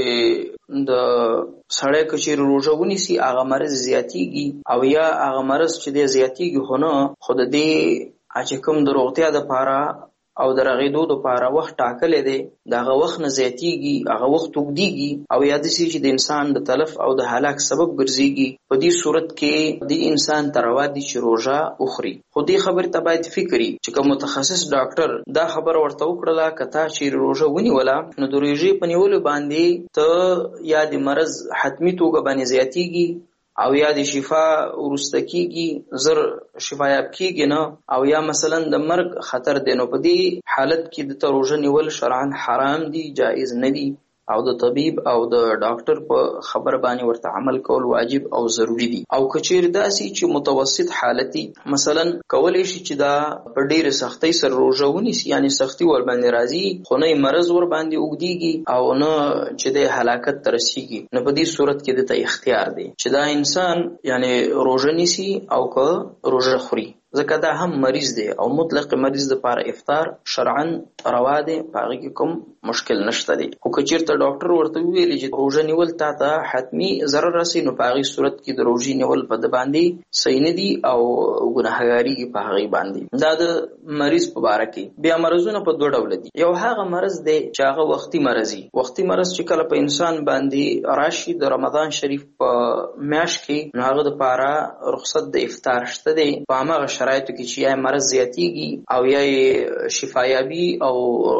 چې د سړی کچیر روزه ونیسي هغه مرض زیاتیږي او یا هغه مرض چې د زیاتیږي هونه خود دې چې کوم د روغتیا د پاره او د رغیدو د پاره وخت ټاکل دي دغه وخت نه زیاتیږي هغه وخت وګديږي او یاد شي چې د انسان د تلف او د هلاک سبب ګرځيږي. په دې صورت کې د انسان تروا دي چې روزه اخري. خو دې خبره ته باید فکرې چې کوم متخصص ډاکټر دا خبر ورته وکړه کته چې روزه ونیولا نو د روزې په نیولو باندې ته یا د مرز حتمی توګه باندې زیاتیږي او یا د شفا ورسته کیږي زر شفا یاب کیږي نه او یا مثلا د مرګ خطر دی نو په دې حالت کې د تروژه نیول شرعاً حرام دي جائز نه دي او د طبيب او د ډاکټر په خبر باندې ورته عمل کول واجب او ضروری دي. او کچیر داسي چې متوسط حالتي مثلا کولای شي چې دا په ډیره سختۍ سره روزه ونیسي یعنی سختي ور باندې راځي خو نه مرز ور باندې وګديږي او نه چې د هلاکت ترسيږي نو په دې صورت کې د ته اختیار دی چې دا انسان یعنی روزه نیسي او که روزه خوري ځکه دا هم مریض دی او مطلق مریض د لپاره افطار شرعاً روا دی پاره کې کوم مشکل نشته دی. خو که چیرته ډاکټر ورته ویلي چې روزه نیول تا ته حتمی ضرر رسي نو په هغه صورت کې د روزي نیول په د باندې صحیح نه دي او ګناهګاری په هغه باندې. دا د مریض په اړه کې بیا مرزونه په دوه ډول دي. یو هغه مرز دی چې هغه وختي مرزي وختي مرز چې کله په انسان باندې راشي د رمضان شریف په میاشت کې نو هغه د لپاره رخصت د افطار شته دی په هغه شرایطو کې چې یا مرض زیاتیږي او یا شفایابي او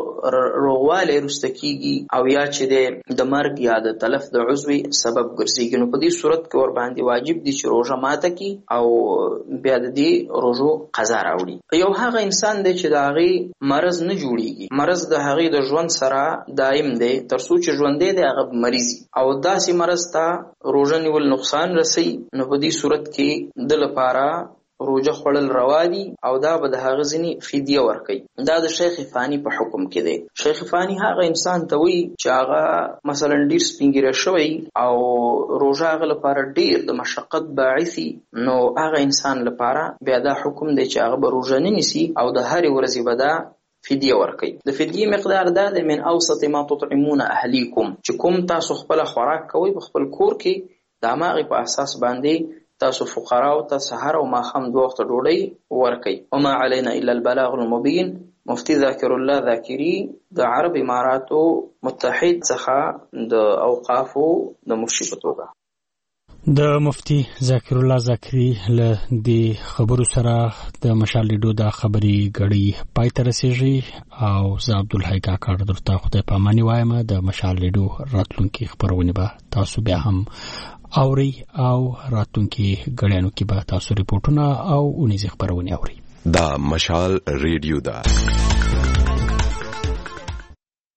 روغواله رسته کیږي او یا چې د مرګ یا د تلف د عضوي سبب ګرځيږي نو په دې صورت کې ور باندې واجب دي چې روزه ماته کی او بیا د دې روزو قضا راوړي. یو هغه انسان دی چې د هغه مرض نه جوړيږي مرض د هغه د ژوند سره دائم دی تر څو چې ژوند دی هغه مریضي او داسې مرض ته روزه نیول نقصان رسي نو په دې صورت کې د لپاره روزه خړل روا دي او دا به د هغه ځنی فدیه ورکړي. دا د شیخ فانی په حکم کې دی. شیخ فانی هغه انسان ته وی چې هغه مثلا ډیر سپینګره شوی او روزه هغه لپاره ډیر د مشقت باعثي نو هغه انسان لپاره بیا دا حکم دی چې هغه به روزه نه نیسي او د هر ورځې به دا فدیه ورکړي. د فدیه مقدار دا د من اوسط ما تطعمون اهلیکم چې کوم تاسو خپل خوراک کوي په خپل کور کې د هغه په اساس باندې تاسو فقراو ته سحر او ماخام دوه وخت ډوډۍ ورکړي. وما علينا الا البلاغ المبين. مفتی ذاکر الله ذاکری د عرب اماراتو متحد څخه د اوقافو د مفتي په توګه د مفتی ذاکر الله ذاکری له دې خبرو سره د مشال لیدو د خبري غړي پای ته رسیږي او زه عبدالحی کاکړ درته خدای په امانی وایم. د مشال لیدو راتلونکي خبرونه به تاسو بیا هم اوري او راتلونکي غړیانو کې به تاسو ریپورتونه او اونیزه خبرونه اوري. دا مشال ریډیو دا